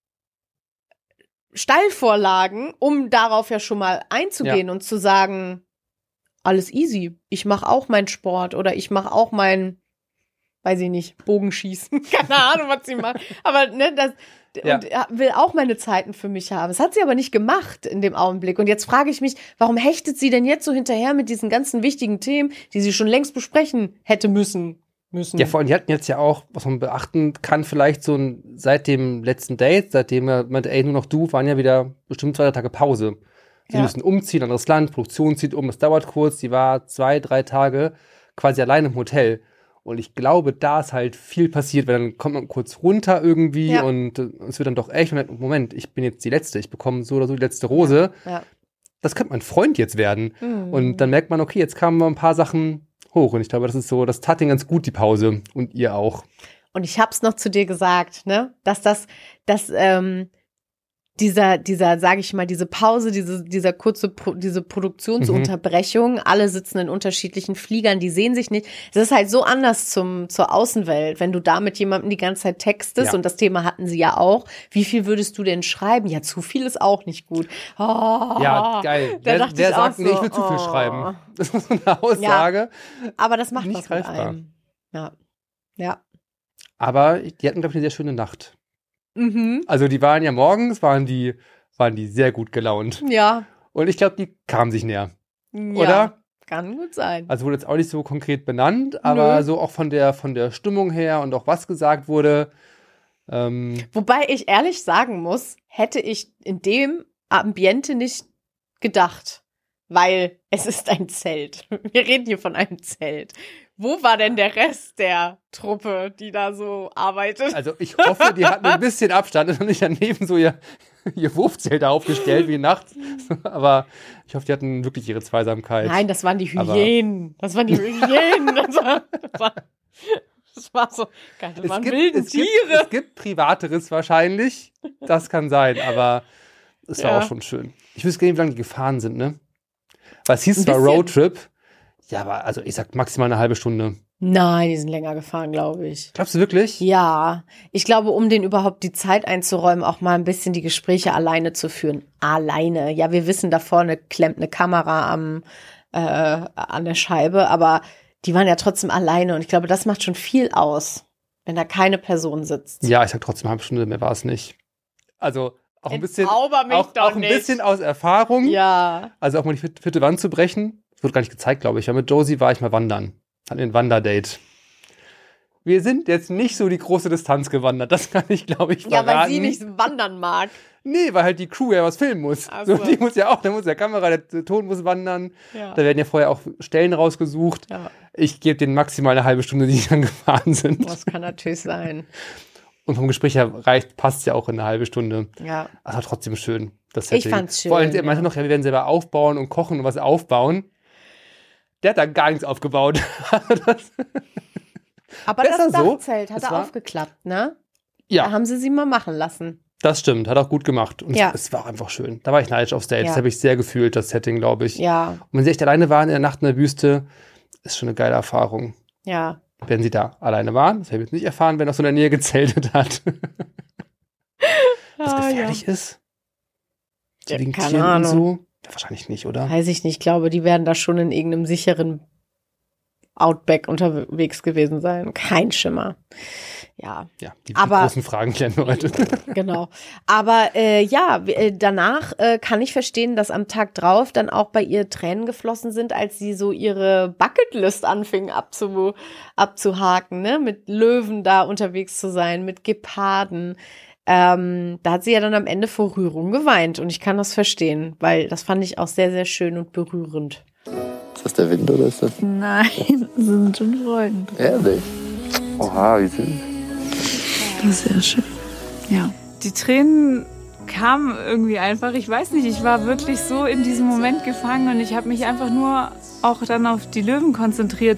Steilvorlagen, um darauf ja schon mal einzugehen und zu sagen, alles easy, ich mache auch meinen Sport oder ich mache auch mein, weiß ich nicht, Bogenschießen. Keine Ahnung, was sie macht. Aber ne, das Ja. und will auch meine Zeiten für mich haben. Das hat sie aber nicht gemacht in dem Augenblick. Und jetzt frage ich mich, warum hechtet sie denn jetzt so hinterher mit diesen ganzen wichtigen Themen, die sie schon längst besprechen hätte müssen? müssen. Ja, vor allem, die hatten jetzt ja auch, was man beachten kann, vielleicht so ein, seit dem letzten Date, seitdem er meinte, ey, nur noch du, waren ja wieder bestimmt zwei, drei Tage Pause. Sie Ja. müssen umziehen, anderes Land, Produktion zieht um, das dauert kurz. Die war zwei, drei Tage quasi allein im Hotel. Und ich glaube, da ist halt viel passiert, weil dann kommt man kurz runter irgendwie Ja. und äh, es wird dann doch echt, und dann, Moment, ich bin jetzt die Letzte, ich bekomme so oder so die letzte Rose. Ja. Das könnte mein Freund jetzt werden. Mhm. Und dann merkt man, okay, jetzt kamen mal ein paar Sachen hoch. Und ich glaube, das ist so, das tat den ganz gut, die Pause. Und ihr auch. Und ich hab's noch zu dir gesagt, ne, dass das, dass ähm, dieser, dieser, sage ich mal, diese Pause, diese, dieser kurze, Pro, diese Produktionsunterbrechung, alle sitzen in unterschiedlichen Fliegern, die sehen sich nicht. Es ist halt so anders zum zur Außenwelt, wenn du da mit jemandem die ganze Zeit textest, Ja. und das Thema hatten sie ja auch. Wie viel würdest du denn schreiben? Ja, zu viel ist auch nicht gut. Oh, Ja, geil. Da Wer, dachte wer ich auch sagt, nee, ich will so, zu viel oh. schreiben? Das ist so eine Aussage. Aber das macht Nicht was mit greifbar. einem. Ja. Ja. Aber die hatten, glaube ich, eine sehr schöne Nacht. Mhm. Also die waren ja morgens, waren die, waren die sehr gut gelaunt. Ja. Und ich glaube, die kamen sich näher. Ja. Oder? Kann gut sein. Also wurde jetzt auch nicht so konkret benannt, aber Nö. so auch von der, von der Stimmung her und auch was gesagt wurde. Ähm, Wobei ich ehrlich sagen muss, hätte ich in dem Ambiente nicht gedacht. Weil es ist ein Zelt. Wir reden hier von einem Zelt. Wo war denn der Rest der Truppe, die da so arbeitet? also ich hoffe, die hatten ein bisschen Abstand und nicht daneben so ihr, ihr Wurfzelt da aufgestellt wie nachts. Aber ich hoffe, die hatten wirklich ihre Zweisamkeit. Nein, das waren die Aber- Hyänen. Das waren die Hyänen. Das war, das war, das war so, geil, das Es waren gibt, wilden es, gibt, Tiere. es gibt Privateres wahrscheinlich. Das kann sein, aber es war Ja. auch schon schön. Ich wüsste gar nicht, wie lange die gefahren sind, ne? Weil es hieß Ein zwar bisschen. Roadtrip, ja, aber also ich sag maximal eine halbe Stunde. Nein, die sind länger gefahren, glaube ich. Glaubst du wirklich? Ja, ich glaube, um denen überhaupt die Zeit einzuräumen, auch mal ein bisschen die Gespräche alleine zu führen. Alleine. Ja, wir wissen, da vorne klemmt eine Kamera am, äh, an der Scheibe, aber die waren ja trotzdem alleine und ich glaube, das macht schon viel aus, wenn da keine Person sitzt. Ja, ich sag trotzdem eine halbe Stunde, mehr war es nicht. Also auch ein bisschen, Entzauber mich auch, doch auch ein nicht. bisschen aus Erfahrung. Ja. Also auch mal die vierte, vierte Wand zu brechen. Das wurde gar nicht gezeigt, glaube ich. Ja, mit Josie war ich mal wandern. Hatten ein Wanderdate. Wir sind jetzt nicht so die große Distanz gewandert. Das kann ich, glaube ich, Ja, verraten. weil sie nicht wandern mag. Nee, weil halt die Crew ja was filmen muss. Ach So, so. die muss ja auch, da muss der Kamera, der Ton muss wandern. Ja. Da werden ja vorher auch Stellen rausgesucht. Ja. Ich gebe denen maximal eine halbe Stunde, die dann gefahren sind. Das kann natürlich sein. Und vom Gespräch her reicht, passt ja auch in eine halbe Stunde. Ja. Aber trotzdem schön. Das Ich Setting. fand's schön, Vor allem, er ja. meinte noch, ja, wir werden selber aufbauen und kochen und was aufbauen. Der hat da gar nichts aufgebaut. das, Aber Besser das so. Dachzelt hat Es er war- aufgeklappt, ne? ja. Da haben sie sie mal machen lassen. Das stimmt, hat auch gut gemacht. Und Ja. es, es war auch einfach schön. Da war ich neidisch aufs Date. Ja. Das habe ich sehr gefühlt, das Setting, glaube ich. Ja, Und wenn sie echt alleine waren in der Nacht in der Wüste, ist schon eine geile Erfahrung. ja. Wenn sie da alleine waren, das habe ich jetzt nicht erfahren, wenn er so in der Nähe gezeltet hat. Was Ah, gefährlich ist? Zu Ja, den keine Tieren und Ahnung. so? Ja, wahrscheinlich nicht, oder? Weiß ich nicht. Ich glaube, die werden da schon in irgendeinem sicheren Outback unterwegs gewesen sein. Kein Schimmer. Ja, Ja, die, die Aber- großen Fragen klären wir heute. genau. Aber äh, ja, w- äh, danach äh, kann ich verstehen, dass am Tag drauf dann auch bei ihr Tränen geflossen sind, als sie so ihre Bucketlist anfing abzu, abzuhaken, ne? Mit Löwen da unterwegs zu sein, mit Geparden. Ähm, da hat sie ja dann am Ende vor Rührung geweint und ich kann das verstehen, weil das fand ich auch sehr, sehr schön und berührend. Ist das der Wind oder ist das? Nein, das sind schon Wolken. Ehrlich? Oha, wie süß. Das ist sehr schön. Ja. Die Tränen kamen irgendwie einfach. Ich weiß nicht, ich war wirklich so in diesem Moment gefangen und ich habe mich einfach nur auch dann auf die Löwen konzentriert.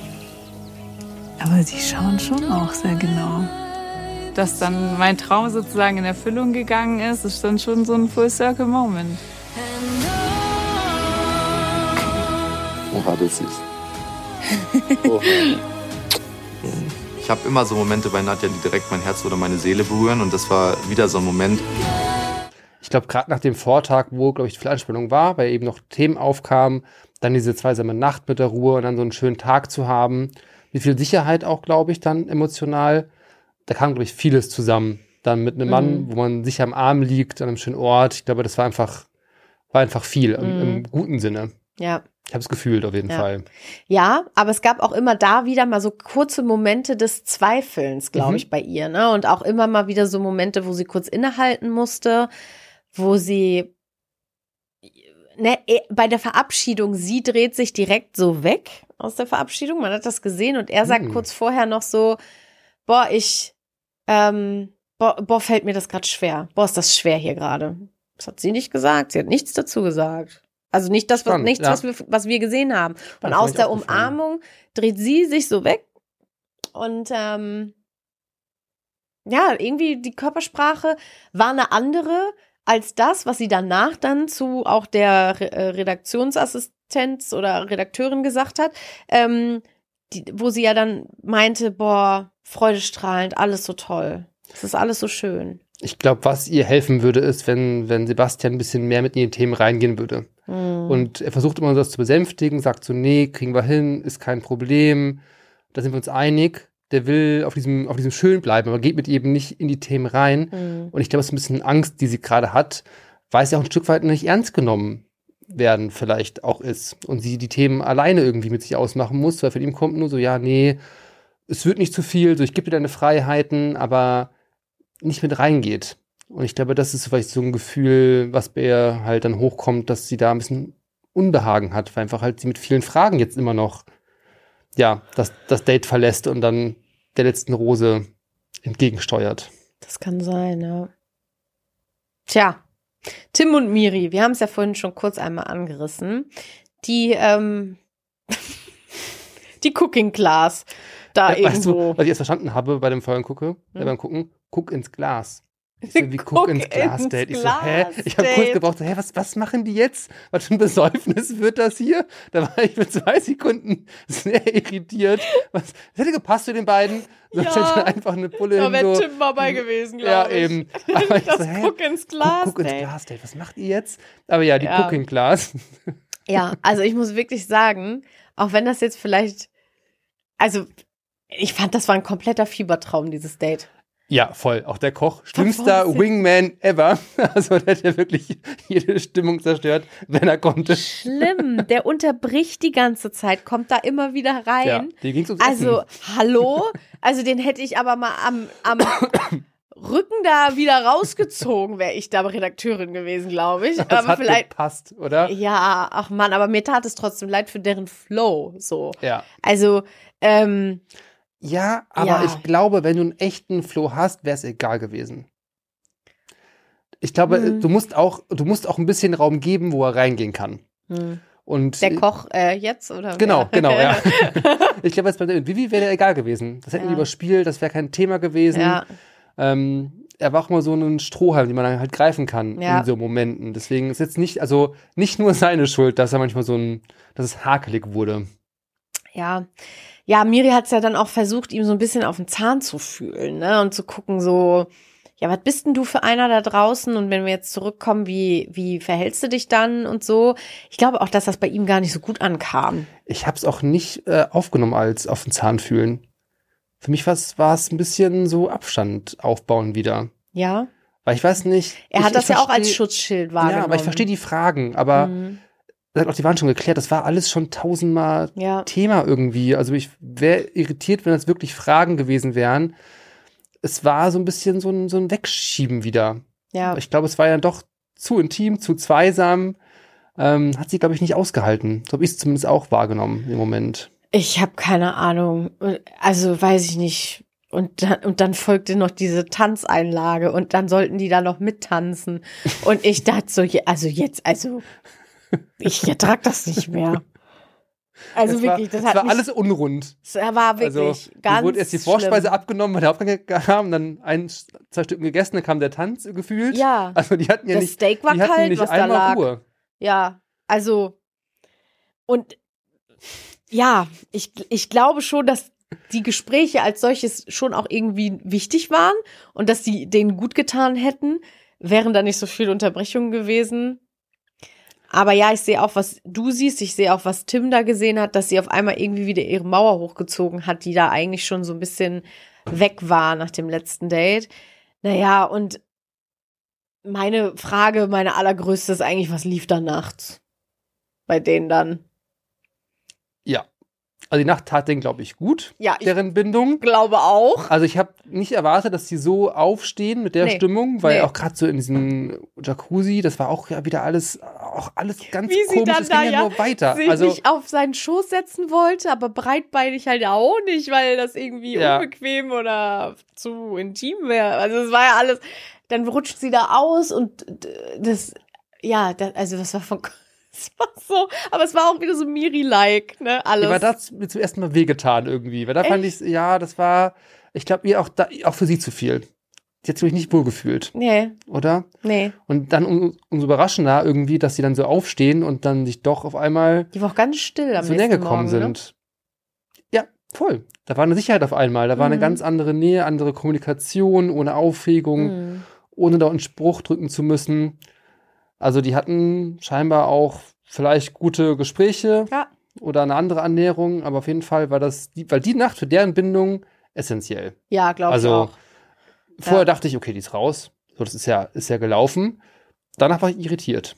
Aber sie schauen schon auch sehr genau. Dass dann mein Traum sozusagen in Erfüllung gegangen ist, ist dann schon so ein Full-Circle-Moment. Oha, das ist süß. Oha. Ich habe immer so Momente bei Nadja, die direkt mein Herz oder meine Seele berühren. Und das war wieder so ein Moment. Ich glaube, gerade nach dem Vortag, wo, glaube ich, viel Anspannung war, weil eben noch Themen aufkamen, dann diese zweisame Nacht mit der Ruhe und dann so einen schönen Tag zu haben, mit viel Sicherheit auch, glaube ich, dann emotional. Da kam, glaube ich, vieles zusammen. Dann mit einem Mann, Mhm. wo man sicher am Arm liegt, an einem schönen Ort. Ich glaube, das war einfach, war einfach viel, im, Mhm. im guten Sinne. Ja. Ich habe es gefühlt, auf jeden Ja. Fall. Ja, aber es gab auch immer da wieder mal so kurze Momente des Zweifelns, glaube Mhm. ich, bei ihr, ne? Und auch immer mal wieder so Momente, wo sie kurz innehalten musste, wo sie, ne, eh, bei der Verabschiedung, sie dreht sich direkt so weg aus der Verabschiedung, man hat das gesehen und er sagt Mhm. kurz vorher noch so, boah, ich, ähm, boah, boah fällt mir das gerade schwer, boah, ist das schwer hier gerade. Das hat sie nicht gesagt, sie hat nichts dazu gesagt. Also nicht das, was, Spannend, nichts, ja. was wir, was wir gesehen haben. Und Das aus fand ich der auch gefallen. Umarmung dreht sie sich so weg und ähm, ja, irgendwie die Körpersprache war eine andere als das, was sie danach dann zu auch der Re- äh, Redaktionsassistenz oder Redakteurin gesagt hat, ähm, die, wo sie ja dann meinte, boah, freudestrahlend, alles so toll. Es ist alles so schön. Ich glaube, was ihr helfen würde, ist, wenn, wenn Sebastian ein bisschen mehr mit in die Themen reingehen würde. Mhm. Und er versucht immer das zu besänftigen, sagt so, nee, kriegen wir hin, ist kein Problem. Da sind wir uns einig. Der will auf diesem, auf diesem Schön bleiben, aber geht mit ihr eben nicht in die Themen rein. Mhm. Und ich glaube, es ist ein bisschen Angst, die sie gerade hat, weil sie auch ein Stück weit nicht ernst genommen werden vielleicht auch ist. Und sie die Themen alleine irgendwie mit sich ausmachen muss, weil von ihm kommt nur so, ja, nee, es wird nicht zu viel, so ich gebe dir deine Freiheiten, aber nicht mit reingeht. Und ich glaube, das ist vielleicht so ein Gefühl, was bei ihr halt dann hochkommt, dass sie da ein bisschen Unbehagen hat, weil einfach halt sie mit vielen Fragen jetzt immer noch, ja, das, das Date verlässt und dann der letzten Rose entgegensteuert. Das kann sein, ja. Tja, Tim und Miri, wir haben es ja vorhin schon kurz einmal angerissen. Die, ähm, die Cooking Class da Ja, weißt irgendwo. du, was ich jetzt verstanden habe bei dem vorhin gucke, Hm? äh, beim Gucken, guck ins Glas. Ich so, wie guck, Guck ins Glas, ins Date. Ich so, hä? Ich habe kurz Glas-Date. gebraucht, so, hä, was, was machen die jetzt? Was für ein Besäufnis wird das hier? Da war ich für zwei Sekunden sehr irritiert. Was, das hätte gepasst zu den beiden. So Ja. hätte einfach eine Pulle Da hin, wäre so. Tim mal bei gewesen, Ja, glaube ich. eben. Aber ich Das so, hä? Guck ins Glas. Guck, guck ins Date. Glas, Date. Was macht ihr jetzt? Aber ja, die Ja. Cooking Class. Ja, also ich muss wirklich sagen, auch wenn das jetzt vielleicht, also ich fand, das war ein kompletter Fiebertraum, dieses Date. Ja, voll. Auch der Koch. Von Schlimmster vorne bis Wingman ever. Also der hat ja wirklich jede Stimmung zerstört, wenn er konnte. Schlimm, der unterbricht die ganze Zeit, kommt da immer wieder rein. Ja, dir ging's ums Also, Essen. hallo? Also den hätte ich aber mal am, am Rücken da wieder rausgezogen, wäre ich da Redakteurin gewesen, glaube ich. Das aber hat vielleicht gepasst, oder? Ja, ach Mann, aber mir tat es trotzdem leid für deren Flow, so. Ja. Also, ähm, Ja, aber Ja. ich glaube, wenn du einen echten Flow hast, wäre es egal gewesen. Ich glaube, Hm. du musst auch, du musst auch ein bisschen Raum geben, wo er reingehen kann. hm. Und der Koch äh, jetzt, oder? Genau, wer? genau, ja. Ich glaube, jetzt bei der Vivi wäre der egal gewesen. Das hätten Ja. die überspielt, das wäre kein Thema gewesen. Ja, Ähm, er war auch immer so ein Strohhalm, den man dann halt greifen kann Ja. in so Momenten. Deswegen ist jetzt nicht, also nicht nur seine Schuld, dass er manchmal so ein, dass es hakelig wurde. ja. Ja, Miri hat es ja dann auch versucht, ihm so ein bisschen auf den Zahn zu fühlen, ne? Und zu gucken, so, ja, was bist denn du für einer da draußen? Und wenn wir jetzt zurückkommen, wie, wie verhältst du dich dann und so? Ich glaube auch, dass das bei ihm gar nicht so gut ankam. Ich habe es auch nicht äh, aufgenommen als auf den Zahn fühlen. Für mich war es ein bisschen so Abstand aufbauen wieder. Ja. Weil ich weiß nicht. Er ich, hat das ich ja auch versteh- als Schutzschild wahrgenommen. Ja, aber ich verstehe die Fragen. Aber Mhm. sagt auch, die waren schon geklärt. Das war alles schon tausendmal Ja. Thema irgendwie. Also ich wäre irritiert, wenn das wirklich Fragen gewesen wären. Es war so ein bisschen so ein, so ein Wegschieben wieder. Ja. Ich glaube, es war ja doch zu intim, zu zweisam. Ähm, hat sie, glaube ich, nicht ausgehalten. So habe ich es zumindest auch wahrgenommen im Moment. Ich habe keine Ahnung. Also weiß ich nicht. Und dann, und dann folgte noch diese Tanzeinlage und dann sollten die da noch mittanzen. Und ich dachte so, je- also jetzt, also ich ertrag das nicht mehr. Also Es wirklich, war, das hat es war mich, alles unrund. es war wirklich Also, ganz mir wurde erst die Vorspeise schlimm. abgenommen, weil der Hauptgang kam, dann ein, zwei Stücken gegessen, dann kam der Tanz gefühlt. Ja. Also die hatten ja Das nicht, Steak war die hatten kalt, nicht was da einmal lag. Ruhe. Ja, also und ja, ich, ich glaube schon, dass die Gespräche als solches schon auch irgendwie wichtig waren und dass sie denen gut getan hätten, wären da nicht so viele Unterbrechungen gewesen. Aber ja, ich sehe auch, was du siehst, ich sehe auch, was Tim da gesehen hat, dass sie auf einmal irgendwie wieder ihre Mauer hochgezogen hat, die da eigentlich schon so ein bisschen weg war nach dem letzten Date. Naja, und meine Frage, meine allergrößte ist eigentlich, was lief da nachts bei denen dann? Ja. Also die Nacht tat denen, glaube ich, gut, Ja, ich deren Bindung. glaube auch. Also ich habe nicht erwartet, dass die so aufstehen mit der Nee. Stimmung, weil Nee. auch gerade so in diesem Jacuzzi, das war auch ja wieder alles, auch alles ganz Wie sie komisch. dann Es da ging ja, ja nur weiter. Sich Also nicht auf seinen Schoß setzen wollte, aber breitbeinig halt auch nicht, weil das irgendwie Ja. unbequem oder zu intim wäre. Also es war ja alles, dann rutscht sie da aus und das, ja, das, also das war von, das war so, aber es war auch wieder so Miri-like, ne, alles. aber das hat mir zum ersten Mal wehgetan irgendwie. Weil da fand ich, ja, das war, ich glaube, ihr auch, da, auch für sie zu viel. Die hat sich nicht wohlgefühlt, Nee, oder? nee. Und dann um, umso überraschender irgendwie, dass sie dann so aufstehen und dann sich doch auf einmal Die war auch ganz still am so näher nächsten gekommen Morgen, ne? sind. Ja, voll. Da war eine Sicherheit auf einmal. Da war eine Mhm. ganz andere Nähe, andere Kommunikation, ohne Aufregung, Mhm. ohne da einen Spruch drücken zu müssen. Also die hatten scheinbar auch vielleicht gute Gespräche Ja. oder eine andere Annäherung, aber auf jeden Fall war das, die, weil die Nacht für deren Bindung essentiell. Ja, glaube Also, ich auch. Vorher Ja. dachte ich, okay, die ist raus. So, das ist ja, ist ja gelaufen. Danach war ich irritiert.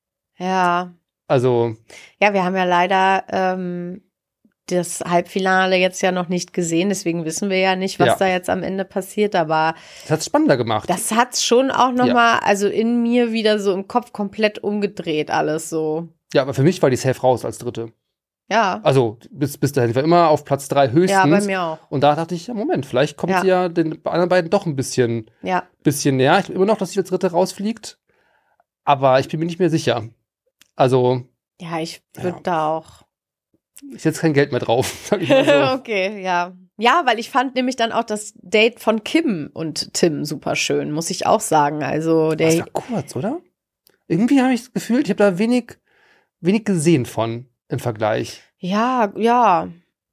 Ja. Also, Ja, wir haben ja leider ähm, das Halbfinale jetzt ja noch nicht gesehen, deswegen wissen wir ja nicht, was Ja. da jetzt am Ende passiert, aber das hat es spannender gemacht. das hat's schon auch noch Ja. mal, also in mir wieder so im Kopf komplett umgedreht alles so. Ja, aber für mich war die safe raus als dritte. Ja, Also, bis, bis dahin war immer auf Platz drei höchstens. ja, bei mir auch. Und da dachte ich, ja, Moment, vielleicht kommt Ja. sie ja den anderen beiden doch ein bisschen, Ja, bisschen näher. Ich glaube immer noch, dass sie als dritte rausfliegt. Aber ich bin mir nicht mehr sicher. Also, ja, ich würde Ja. da auch. ich setze kein Geld mehr drauf, sag ich mal so. Okay, ja. Ja, weil ich fand nämlich dann auch das Date von Kim und Tim super schön, muss ich auch sagen. Also Das der war kurz, oder? Irgendwie habe ich das Gefühl, ich habe da wenig, wenig gesehen von im Vergleich. Ja, ja.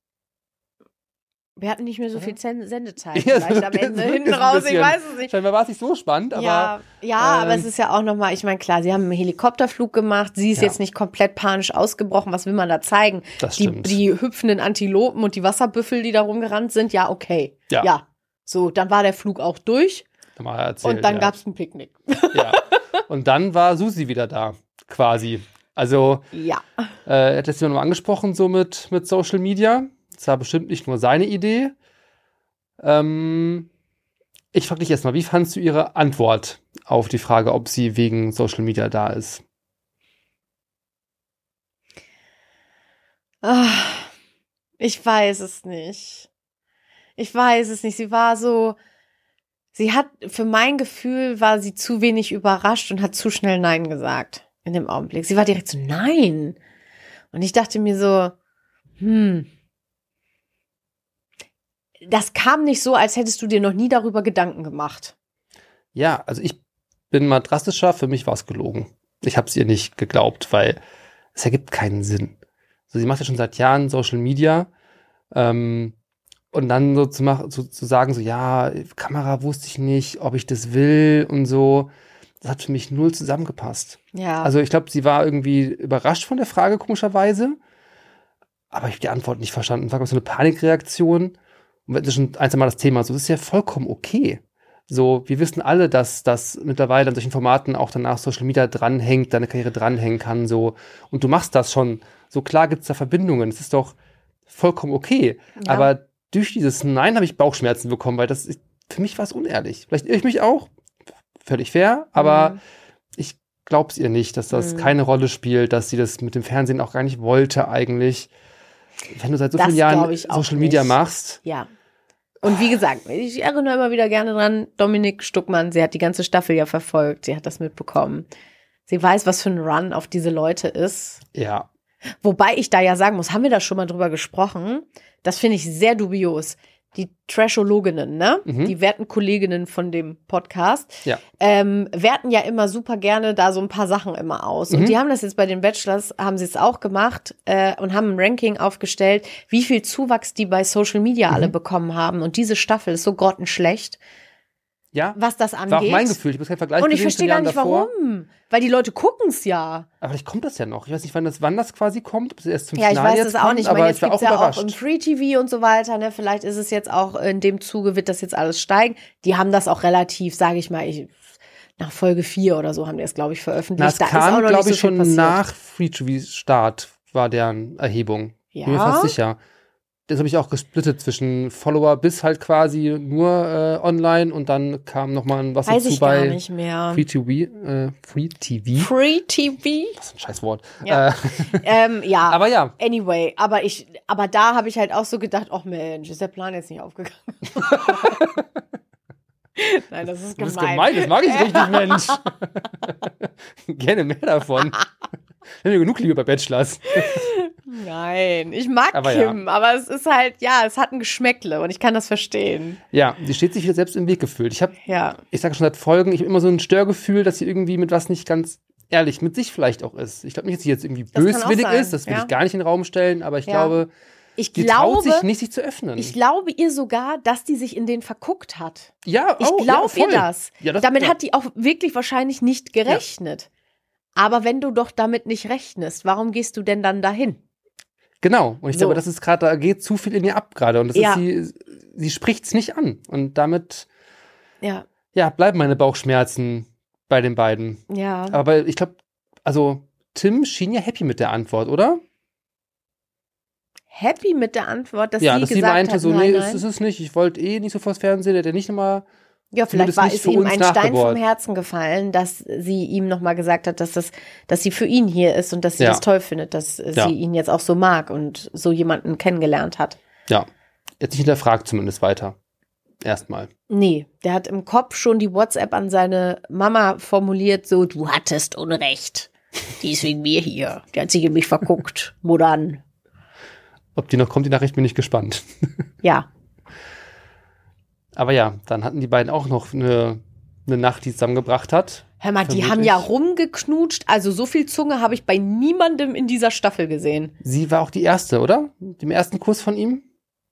Wir hatten nicht mehr so viel Zen- Sendezeit Ja, vielleicht so- am Ende. so ein Hinten raus, ich bisschen. weiß es nicht. Scheinbar war es nicht so spannend, aber ja, ja aber ähm, es ist ja auch nochmal, ich meine, klar, sie haben einen Helikopterflug gemacht, sie ist Ja. jetzt nicht komplett panisch ausgebrochen, was will man da zeigen? das Die, stimmt. die hüpfenden Antilopen und die Wasserbüffel, die da rumgerannt sind, ja, okay. Ja. ja. So, dann war der Flug auch durch Kann man erzählen, und dann ja. gab's ein Picknick. Ja. Und dann war Susi wieder da, quasi. Also, Ja. äh, er hat das jemand mal angesprochen, so mit, mit Social Media. Das war bestimmt nicht nur seine Idee. Ähm, Ich frage dich erstmal, wie fandst du ihre Antwort auf die Frage, ob sie wegen Social Media da ist? Ach, ich weiß es nicht. Ich weiß es nicht. Sie war so, sie hat, für mein Gefühl war sie zu wenig überrascht und hat zu schnell Nein gesagt in dem Augenblick. Sie war direkt so, nein. Und ich dachte mir so, hm, das kam nicht so, als hättest du dir noch nie darüber Gedanken gemacht. Ja, also ich bin mal drastischer, für mich war es gelogen. Ich habe es ihr nicht geglaubt, weil es ergibt keinen Sinn. Also sie macht ja schon seit Jahren Social Media ähm, und dann so zu, mach, zu, zu sagen, so ja, Kamera wusste ich nicht, ob ich das will und so, das hat für mich null zusammengepasst. Ja. Also ich glaube, sie war irgendwie überrascht von der Frage, komischerweise, aber ich habe die Antwort nicht verstanden. Es war so eine Panikreaktion und das ist schon ein, zwei Mal das Thema, so das ist ja vollkommen okay. So, wir wissen alle, dass das mittlerweile an solchen Formaten auch danach Social Media dranhängt, deine Karriere dranhängen kann, so. Und du machst das schon. So klar gibt es da Verbindungen. Es ist doch vollkommen okay. Ja. Aber durch dieses Nein habe ich Bauchschmerzen bekommen, weil das ist, für mich war es unehrlich. Vielleicht irre ich mich auch. Völlig fair. Aber Mhm. ich glaube es ihr nicht, dass das Mhm. keine Rolle spielt, dass sie das mit dem Fernsehen auch gar nicht wollte eigentlich. Wenn du seit so Das vielen glaub Jahren ich auch Social Media nicht. machst. Ja. Und wie gesagt, ich erinnere immer wieder gerne dran, Dominik Stuckmann, sie hat die ganze Staffel ja verfolgt, sie hat das mitbekommen. Sie weiß, was für ein Run auf diese Leute ist. Ja. Wobei ich da ja sagen muss, haben wir da schon mal drüber gesprochen? Das finde ich sehr dubios. Die Trashologinnen, ne? Mhm. Die werten Kolleginnen von dem Podcast, Ja. ähm, werten ja immer super gerne da so ein paar Sachen immer aus. Mhm. Und die haben das jetzt bei den Bachelors, haben sie es auch gemacht äh, und haben ein Ranking aufgestellt, wie viel Zuwachs die bei Social Media Mhm. alle bekommen haben. Und diese Staffel ist so grottenschlecht, Ja. was das angeht. War auch mein Gefühl. Ich muss keinen Vergleich Und ich gesehen zu verstehe den gar Jahren nicht, davor. warum. Weil die Leute gucken es ja. Aber vielleicht kommt das ja noch. Ich weiß nicht, wann das, wann das quasi kommt. Ob es erst zum Ja, ich Finale weiß jetzt das auch kommt, nicht. Ich aber meine, ich jetzt war gibt auch es ja auch überrascht. im Free-T V und so weiter. Ne? Vielleicht ist es jetzt auch in dem Zuge, wird das jetzt alles steigen. Die haben das auch relativ, sage ich mal, ich, nach Folge vier oder so haben die es, glaube ich, Na, veröffentlicht. es Da ist kam, auch noch glaube nicht so ich, schon viel passiert. nach Free-T V-Start war deren Erhebung. Ja? Bin mir fast sicher. Das habe ich auch gesplittet zwischen Follower bis halt quasi nur äh, online und dann kam noch mal was Weiß dazu ich gar bei nicht mehr. Free-T V. Äh, Free-T V? Free-T V? Das ist ein scheiß Wort. Ja. Äh, ähm, ja. aber ja, Anyway, aber ich, aber da habe ich halt auch so gedacht, ach Mensch, ist der Plan jetzt nicht aufgegangen. Nein, das ist das ist gemein. gemein, das mag ich richtig, Mensch. Gerne mehr davon. Ich habe genug Liebe bei Bachelors. Nein, ich mag Aber ja. Kim, aber es ist halt, ja, es hat ein Geschmäckle und ich kann das verstehen. Ja, die steht sich wieder selbst im Weg gefühlt. Ich habe, Ja. ich sage schon seit Folgen, ich habe immer so ein Störgefühl, dass sie irgendwie mit was nicht ganz ehrlich mit sich vielleicht auch ist. Ich glaube nicht, dass sie jetzt irgendwie kann auch böswillig sein, ist, das will ja. ich gar nicht in den Raum stellen, aber ich Ja. glaube, Ich die traut glaube, sich nicht, sich zu öffnen. ich glaube ihr sogar, dass die sich in den verguckt hat. ja, Ich oh, ja, glaube ihr voll. das. Ja, das Damit ja. hat die auch wirklich wahrscheinlich nicht gerechnet. Aber wenn du doch damit nicht rechnest, warum gehst du denn dann dahin? Genau. Und ich So. glaube, das ist gerade, da geht zu viel in ihr ab gerade. Und das Ja. ist sie, sie spricht es nicht an. Und damit, Ja, ja, bleiben meine Bauchschmerzen bei den beiden. ja. Aber ich glaube, also Tim schien ja happy mit der Antwort, oder? Happy mit der Antwort, dass ja, sie dass sie gesagt meinte, hat, so, nein, nee, nein. es ist es nicht. Ich wollte eh nicht so vors Fernsehen, der hat ja nicht nochmal. Ja, vielleicht zumindest war nicht es für ihm uns ein Stein nachgebohrt. vom Herzen gefallen, dass sie ihm nochmal gesagt hat, dass, das, dass sie für ihn hier ist und dass sie Ja. das toll findet, dass Ja. sie ihn jetzt auch so mag und so jemanden kennengelernt hat. Ja, jetzt nicht hinterfragt zumindest weiter. Erstmal. Nee, der hat im Kopf schon die WhatsApp an seine Mama formuliert, so, du hattest Unrecht. Die ist wegen mir hier. Die hat sich in mich verguckt. Modern. Ob die noch kommt, die Nachricht, bin ich gespannt. Ja. Aber ja, dann hatten die beiden auch noch eine, eine Nacht, die zusammengebracht hat. Hör mal, die Vermutlich. haben ja rumgeknutscht. Also so viel Zunge habe ich bei niemandem in dieser Staffel gesehen. Sie war auch die erste, oder? Dem ersten Kuss von ihm?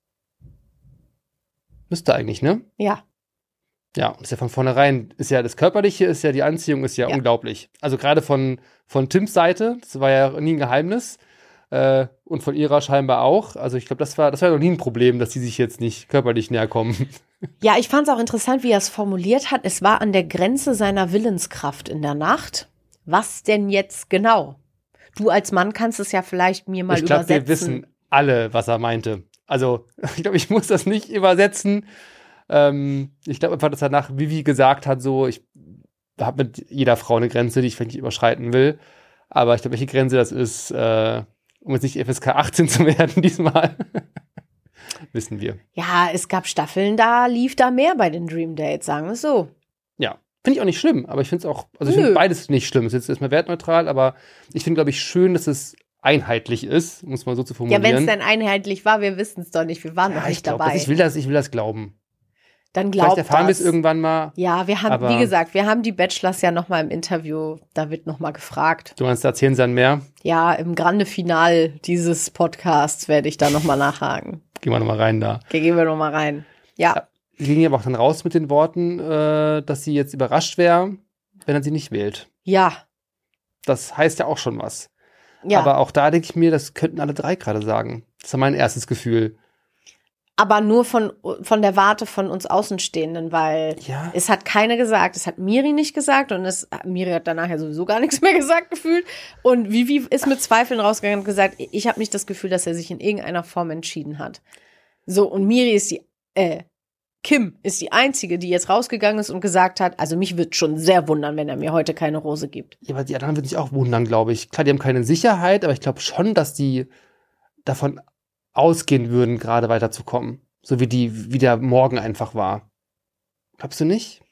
Müsste eigentlich, ne? Ja. Ja, und ist ja von vornherein, ist ja das Körperliche, ist ja die Anziehung, ist ja, Ja. unglaublich. Also gerade von, von Tims Seite, das war ja nie ein Geheimnis. Äh, und von ihrer scheinbar auch. Also ich glaube, das war, das war noch nie ein Problem, dass die sich jetzt nicht körperlich näher kommen. Ja, ich fand es auch interessant, wie er es formuliert hat. Es war an der Grenze seiner Willenskraft in der Nacht. Was denn jetzt genau? Du als Mann kannst es ja vielleicht mir mal ich glaube, übersetzen. wir wissen alle, was er meinte. Also ich glaube, ich muss das nicht übersetzen. Ähm, ich glaube einfach, dass danach Vivi gesagt hat, so, ich habe mit jeder Frau eine Grenze, die ich vielleicht nicht überschreiten will. Aber ich glaube, welche Grenze das ist, äh, um jetzt nicht F S K achtzehn zu werden diesmal, wissen wir. Ja, es gab Staffeln, da lief da mehr bei den Dream Dates, sagen wir es so. Ja, finde ich auch nicht schlimm, aber ich finde es auch, also ich Nö. finde beides nicht schlimm. Es ist jetzt erstmal wertneutral, aber ich finde, glaube ich, schön, dass es einheitlich ist, muss man so zu Ja, formulieren. wenn es denn einheitlich war, wir wissen es doch nicht, wir waren Ja, noch nicht ich glaub, dabei. das, ich will das, ich will das glauben. Dann Vielleicht glaubt erfahren wir es das. irgendwann mal. Ja, wir haben, aber- wie gesagt, wir haben die Bachelors ja nochmal im Interview, da wird nochmal gefragt. Du meinst, da erzählen sie dann mehr? Ja, im Grande Final dieses Podcasts werde ich da nochmal nachhaken. Gehen wir nochmal rein da. Okay, gehen wir nochmal rein. Ja, Sie ging aber auch dann raus mit den Worten, äh, dass sie jetzt überrascht wäre, wenn er sie nicht wählt. ja, Das heißt ja auch schon was. ja. Aber auch da denke ich mir, das könnten alle drei gerade sagen. Das war mein erstes Gefühl. Aber nur von, von der Warte von uns Außenstehenden, weil Ja. es hat keiner gesagt. Es hat Miri nicht gesagt und es, Miri hat danach ja sowieso gar nichts mehr gesagt gefühlt. Und Vivi ist mit Zweifeln rausgegangen und gesagt, ich habe nicht das Gefühl, dass er sich in irgendeiner Form entschieden hat. So, und Miri ist die, äh, Kim ist die Einzige, die jetzt rausgegangen ist und gesagt hat, also mich würde schon sehr wundern, wenn er mir heute keine Rose gibt. Ja, aber die anderen würden sich auch wundern, glaube ich. Klar, die haben keine Sicherheit, aber ich glaube schon, dass die davon ausgehen würden, gerade weiterzukommen. So wie die, wie der Morgen einfach war. Glaubst du nicht?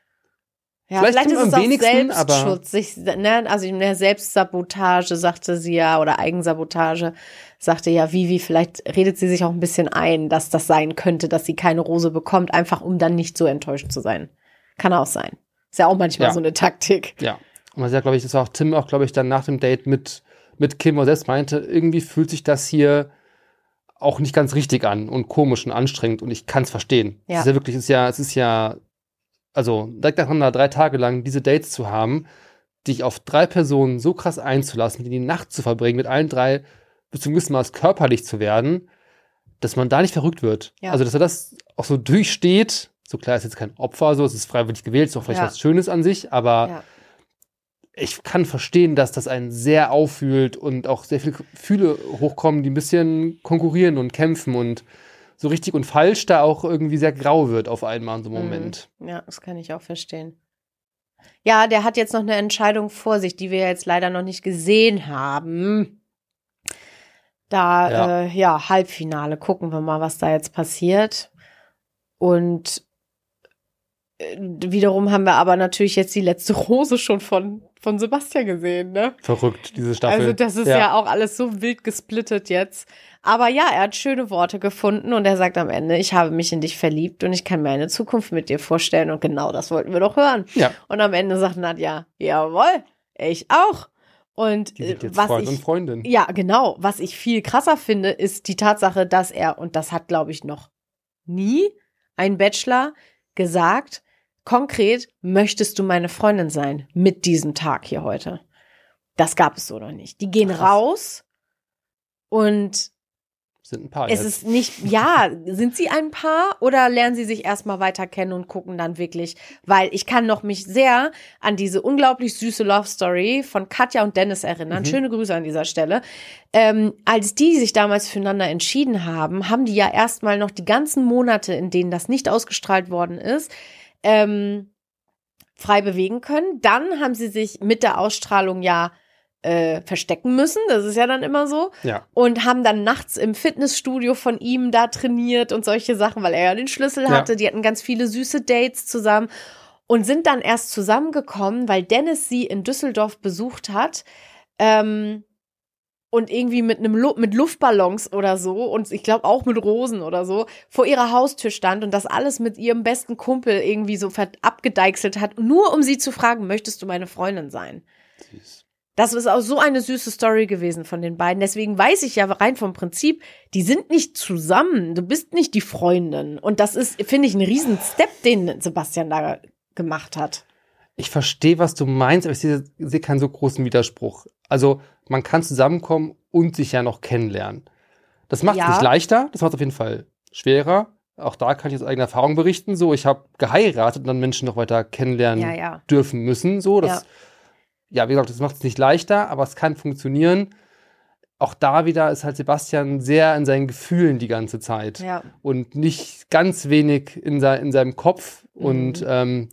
Ja, Vielleicht vielleicht, ist am es auch wenigsten, aber- Selbstschutz. Sich, ne, also in der Selbstsabotage sagte sie ja, oder Eigensabotage sagte ja Vivi, vielleicht redet sie sich auch ein bisschen ein, dass das sein könnte, dass sie keine Rose bekommt, einfach um dann nicht so enttäuscht zu sein. Kann auch sein. Ist ja auch manchmal Ja. so eine Taktik. Ja. Und das ja, glaube ich, das war auch Tim auch, glaube ich, dann nach dem Date mit, mit Kim, wo er selbst meinte, irgendwie fühlt sich das hier auch nicht ganz richtig an und komisch und anstrengend und ich kann es verstehen. Ja. Es ist ja wirklich, es ist ja, es ist ja, also direkt nacheinander drei Tage lang diese Dates zu haben, dich auf drei Personen so krass einzulassen, die die Nacht zu verbringen, mit allen drei bis zum gewissen Maß körperlich zu werden, dass man da nicht verrückt wird. Ja. Also, dass er das auch so durchsteht, so klar ist jetzt kein Opfer, so, es ist freiwillig gewählt, ist auch vielleicht Ja. was Schönes an sich, aber Ja. ich kann verstehen, dass das einen sehr auffühlt und auch sehr viele Gefühle hochkommen, die ein bisschen konkurrieren und kämpfen und so richtig und falsch da auch irgendwie sehr grau wird auf einmal in so einem Moment. Ja, das kann ich auch verstehen. Ja, der hat jetzt noch eine Entscheidung vor sich, die wir jetzt leider noch nicht gesehen haben. Da, Ja. ja, äh, ja Halbfinale. Gucken wir mal, was da jetzt passiert. Und äh, wiederum haben wir aber natürlich jetzt die letzte Rose schon von, von Sebastian gesehen, ne? Verrückt, diese Staffel. Also das ist ja. auch alles so wild gesplittet jetzt. Aber ja, er hat schöne Worte gefunden und er sagt am Ende, ich habe mich in dich verliebt und ich kann mir eine Zukunft mit dir vorstellen. Und genau das wollten wir doch hören. Ja. Und am Ende sagt Nadja, jawohl, ich auch. Und Die sind äh, jetzt was Freund ich, und Freundin. ja, genau, was ich viel krasser finde, ist die Tatsache, dass er, und das hat, glaube ich, noch nie ein Bachelor gesagt, konkret, möchtest du meine Freundin sein mit diesem Tag hier heute? Das gab es so noch nicht. Die gehen Krass. raus und Sind ein paar es jetzt. ist nicht, ja, sind sie ein Paar oder lernen sie sich erstmal weiter kennen und gucken dann wirklich, weil ich kann noch mich sehr an diese unglaublich süße Love Story von Katja und Dennis erinnern. Mhm. Schöne Grüße an dieser Stelle. Ähm, als die sich damals füreinander entschieden haben, haben die ja erstmal noch die ganzen Monate, in denen das nicht ausgestrahlt worden ist, ähm, frei bewegen können. Dann haben sie sich mit der Ausstrahlung ja äh, verstecken müssen. Das ist ja dann immer so. Ja. Und haben dann nachts im Fitnessstudio von ihm da trainiert und solche Sachen, weil er ja den Schlüssel Ja. hatte. Die hatten ganz viele süße Dates zusammen und sind dann erst zusammengekommen, weil Dennis sie in Düsseldorf besucht hat. Ähm, und irgendwie mit einem Lu- mit Luftballons oder so und ich glaube auch mit Rosen oder so vor ihrer Haustür stand und das alles mit ihrem besten Kumpel irgendwie so ver- abgedeichselt hat, nur um sie zu fragen, möchtest du meine Freundin sein? Süß. Das ist auch so eine süße Story gewesen von den beiden. Deswegen weiß ich ja rein vom Prinzip, die sind nicht zusammen. Du bist nicht die Freundin. Und das ist, finde ich, ein riesen Step, den Sebastian da gemacht hat. Ich verstehe, was du meinst, aber ich sehe, sehe keinen so großen Widerspruch. Also, man kann zusammenkommen und sich ja noch kennenlernen. Das macht es Ja. nicht leichter, das macht es auf jeden Fall schwerer. Auch da kann ich aus eigener Erfahrung berichten. So, ich habe geheiratet und dann Menschen noch weiter kennenlernen Ja, ja. dürfen müssen. So, das, ja. wie gesagt, das macht es nicht leichter, aber es kann funktionieren. auch da wieder ist halt Sebastian sehr in seinen Gefühlen die ganze Zeit. Ja. Und nicht ganz wenig in, se- in seinem Kopf. Mhm. Und ähm,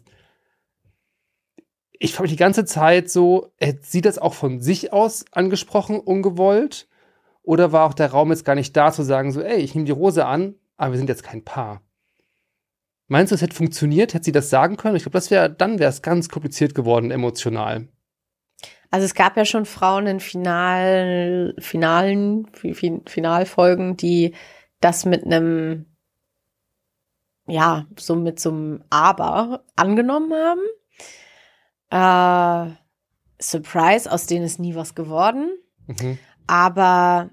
ich frage mich die ganze Zeit so, hat sie das auch von sich aus angesprochen, ungewollt? Oder war auch der Raum jetzt gar nicht da, zu sagen so, ey, ich nehme die Rose an, aber wir sind jetzt kein Paar? Meinst du, es hätte funktioniert? Hätte sie das sagen können? Ich glaube, das wäre, dann wäre es ganz kompliziert geworden, emotional. Also es gab ja schon Frauen in Final, Finalen, Fi- Finalfolgen, die das mit einem, ja, so mit so einem Aber angenommen haben. Äh, Surprise, aus denen ist nie was geworden. Mhm. Aber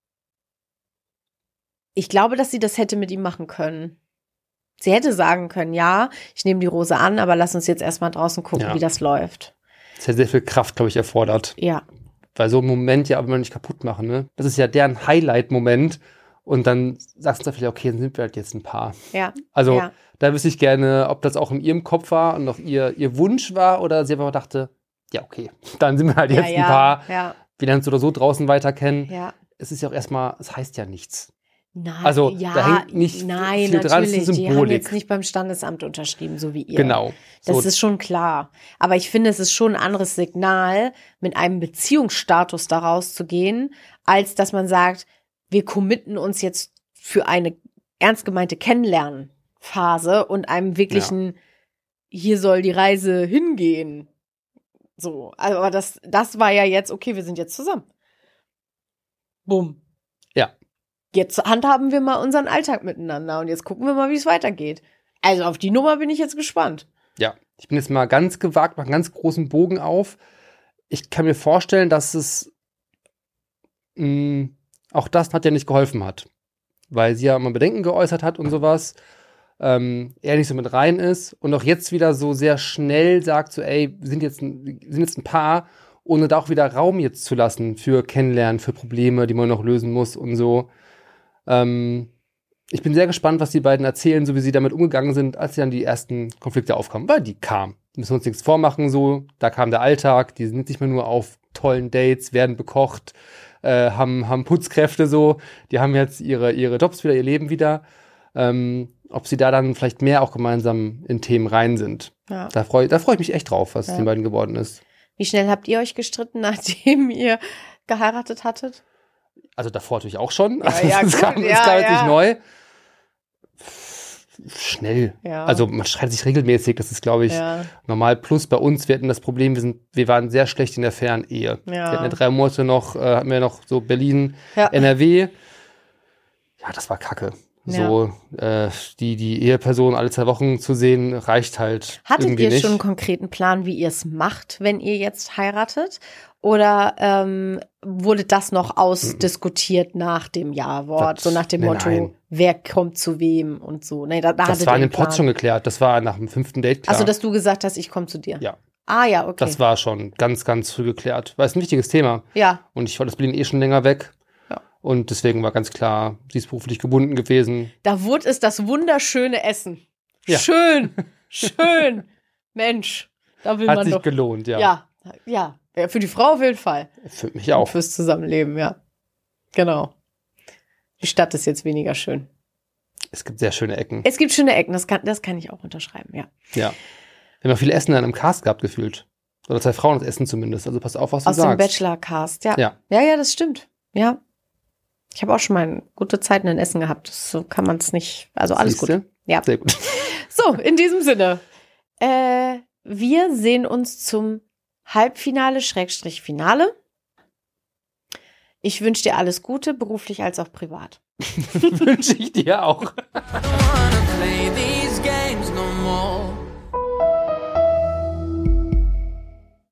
ich glaube, dass sie das hätte mit ihm machen können. Sie hätte sagen können, ja, ich nehme die Rose an, aber lass uns jetzt erstmal draußen gucken, Ja. wie das läuft. Das hätte sehr viel Kraft, glaube ich, erfordert. Ja. Weil so ein Moment ja aber nicht kaputt machen, ne? Das ist ja deren Highlight-Moment. Und dann sagst du vielleicht, okay, dann sind wir halt jetzt ein Paar. Ja. Also ja. da wüsste ich gerne, ob das auch in ihrem Kopf war und noch ihr, ihr Wunsch war oder sie einfach dachte, ja, okay, dann sind wir halt jetzt ja, ein ja, Paar. Ja, Wir lernen uns oder so draußen weiter kennen. ja. Es ist ja auch erstmal, es heißt ja nichts. Nein, Also, ja, da hängt nicht nein, viel dran, es ist natürlich. eine Die haben Symbolik. jetzt nicht beim Standesamt unterschrieben, so wie ihr. Genau. Das So, ist schon klar. Aber ich finde, es ist schon ein anderes Signal, mit einem Beziehungsstatus daraus zu gehen, als dass man sagt, wir committen uns jetzt für eine ernst gemeinte Kennenlernphase und einem wirklichen, hier soll die Reise hingehen. So, aber das, das war ja jetzt, okay, wir sind jetzt zusammen. Bumm. Ja. Jetzt handhaben wir mal unseren Alltag miteinander und jetzt gucken wir mal, wie es weitergeht. Also auf die Nummer bin ich jetzt gespannt. ja, ich bin jetzt mal ganz gewagt, mache einen ganz großen Bogen auf. Ich kann mir vorstellen, dass es mh, auch das hat ja nicht geholfen hat. Weil sie ja immer Bedenken geäußert hat und sowas. Ähm, er nicht so mit rein ist und auch jetzt wieder so sehr schnell sagt so, ey, wir sind jetzt ein, wir sind jetzt ein Paar, ohne da auch wieder Raum jetzt zu lassen für Kennenlernen, für Probleme, die man noch lösen muss und so. Ähm, ich bin sehr gespannt, was die beiden erzählen, so wie sie damit umgegangen sind, als dann die ersten Konflikte aufkamen, weil die kamen. Müssen wir uns nichts vormachen, so. Da kam der Alltag, die sind nicht mehr nur auf tollen Dates, werden bekocht, äh, haben, haben Putzkräfte so, die haben jetzt ihre, ihre Jobs wieder, ihr Leben wieder. Ähm, ob sie da dann vielleicht mehr auch gemeinsam in Themen rein sind. Ja. Da freue da freu ich mich echt drauf, was Ja. den beiden geworden ist. Wie schnell habt ihr euch gestritten, nachdem ihr geheiratet hattet? Also davor natürlich auch schon. Ja, Also ja, es gut, kam, ja, es kam jetzt ja. nicht neu. Schnell. Ja. Also man streitet sich regelmäßig, das ist, glaube ich, Ja. normal. Plus bei uns, wir hatten das Problem, wir, sind, wir waren sehr schlecht in der Fernehe. Ja. Wir hatten ja drei Monate noch, äh, hatten wir noch so Berlin, Ja. N R W. Ja, das war kacke. So, äh, die, die Eheperson alle zwei Wochen zu sehen, reicht halt Hattet irgendwie ihr nicht. schon einen konkreten Plan, wie ihr es macht, wenn ihr jetzt heiratet? Oder ähm, wurde das noch ausdiskutiert nach dem Ja-Wort? Das- So nach dem nee, Motto, nein. wer kommt zu wem und so. Nee, da, da Das hattet war ihr in einen dem Pod Plan. schon geklärt. Das war nach dem fünften Date klar. Also, dass du gesagt hast, ich komme zu dir. Ja. Ah ja, okay. Das war schon ganz, ganz früh geklärt. Weil es ein wichtiges Thema. ja, Und ich war das Berlin eh schon länger weg. Ja. Und deswegen war ganz klar, sie ist beruflich gebunden gewesen. da wurde es das wunderschöne Essen. Ja. Schön, schön. Mensch, da will Hat man sich doch. gelohnt, ja. Ja, ja. Ja, für die Frau auf jeden Fall. Für mich auch. Fürs Zusammenleben, ja. Genau. Die Stadt ist jetzt weniger schön. Es gibt sehr schöne Ecken. Es gibt schöne Ecken, das kann, das kann ich auch unterschreiben, ja. Ja. Wir haben ja viele Essen in einem Cast gehabt, gefühlt. Oder zwei Frauen das Essen zumindest. Also pass auf, was du Aus dem sagst. Bachelor-Cast, ja. Ja. Ja, ja, das stimmt. Ja. Ich habe auch schon mal eine gute Zeiten in Essen gehabt. So kann man es nicht. Also alles Siehste? gut. Ja. Sehr gut. So, in diesem Sinne. Äh, wir sehen uns zum Halbfinale, Schrägstrich Finale. Ich wünsche dir alles Gute, beruflich als auch privat. Wünsche ich dir auch. Play these games no more.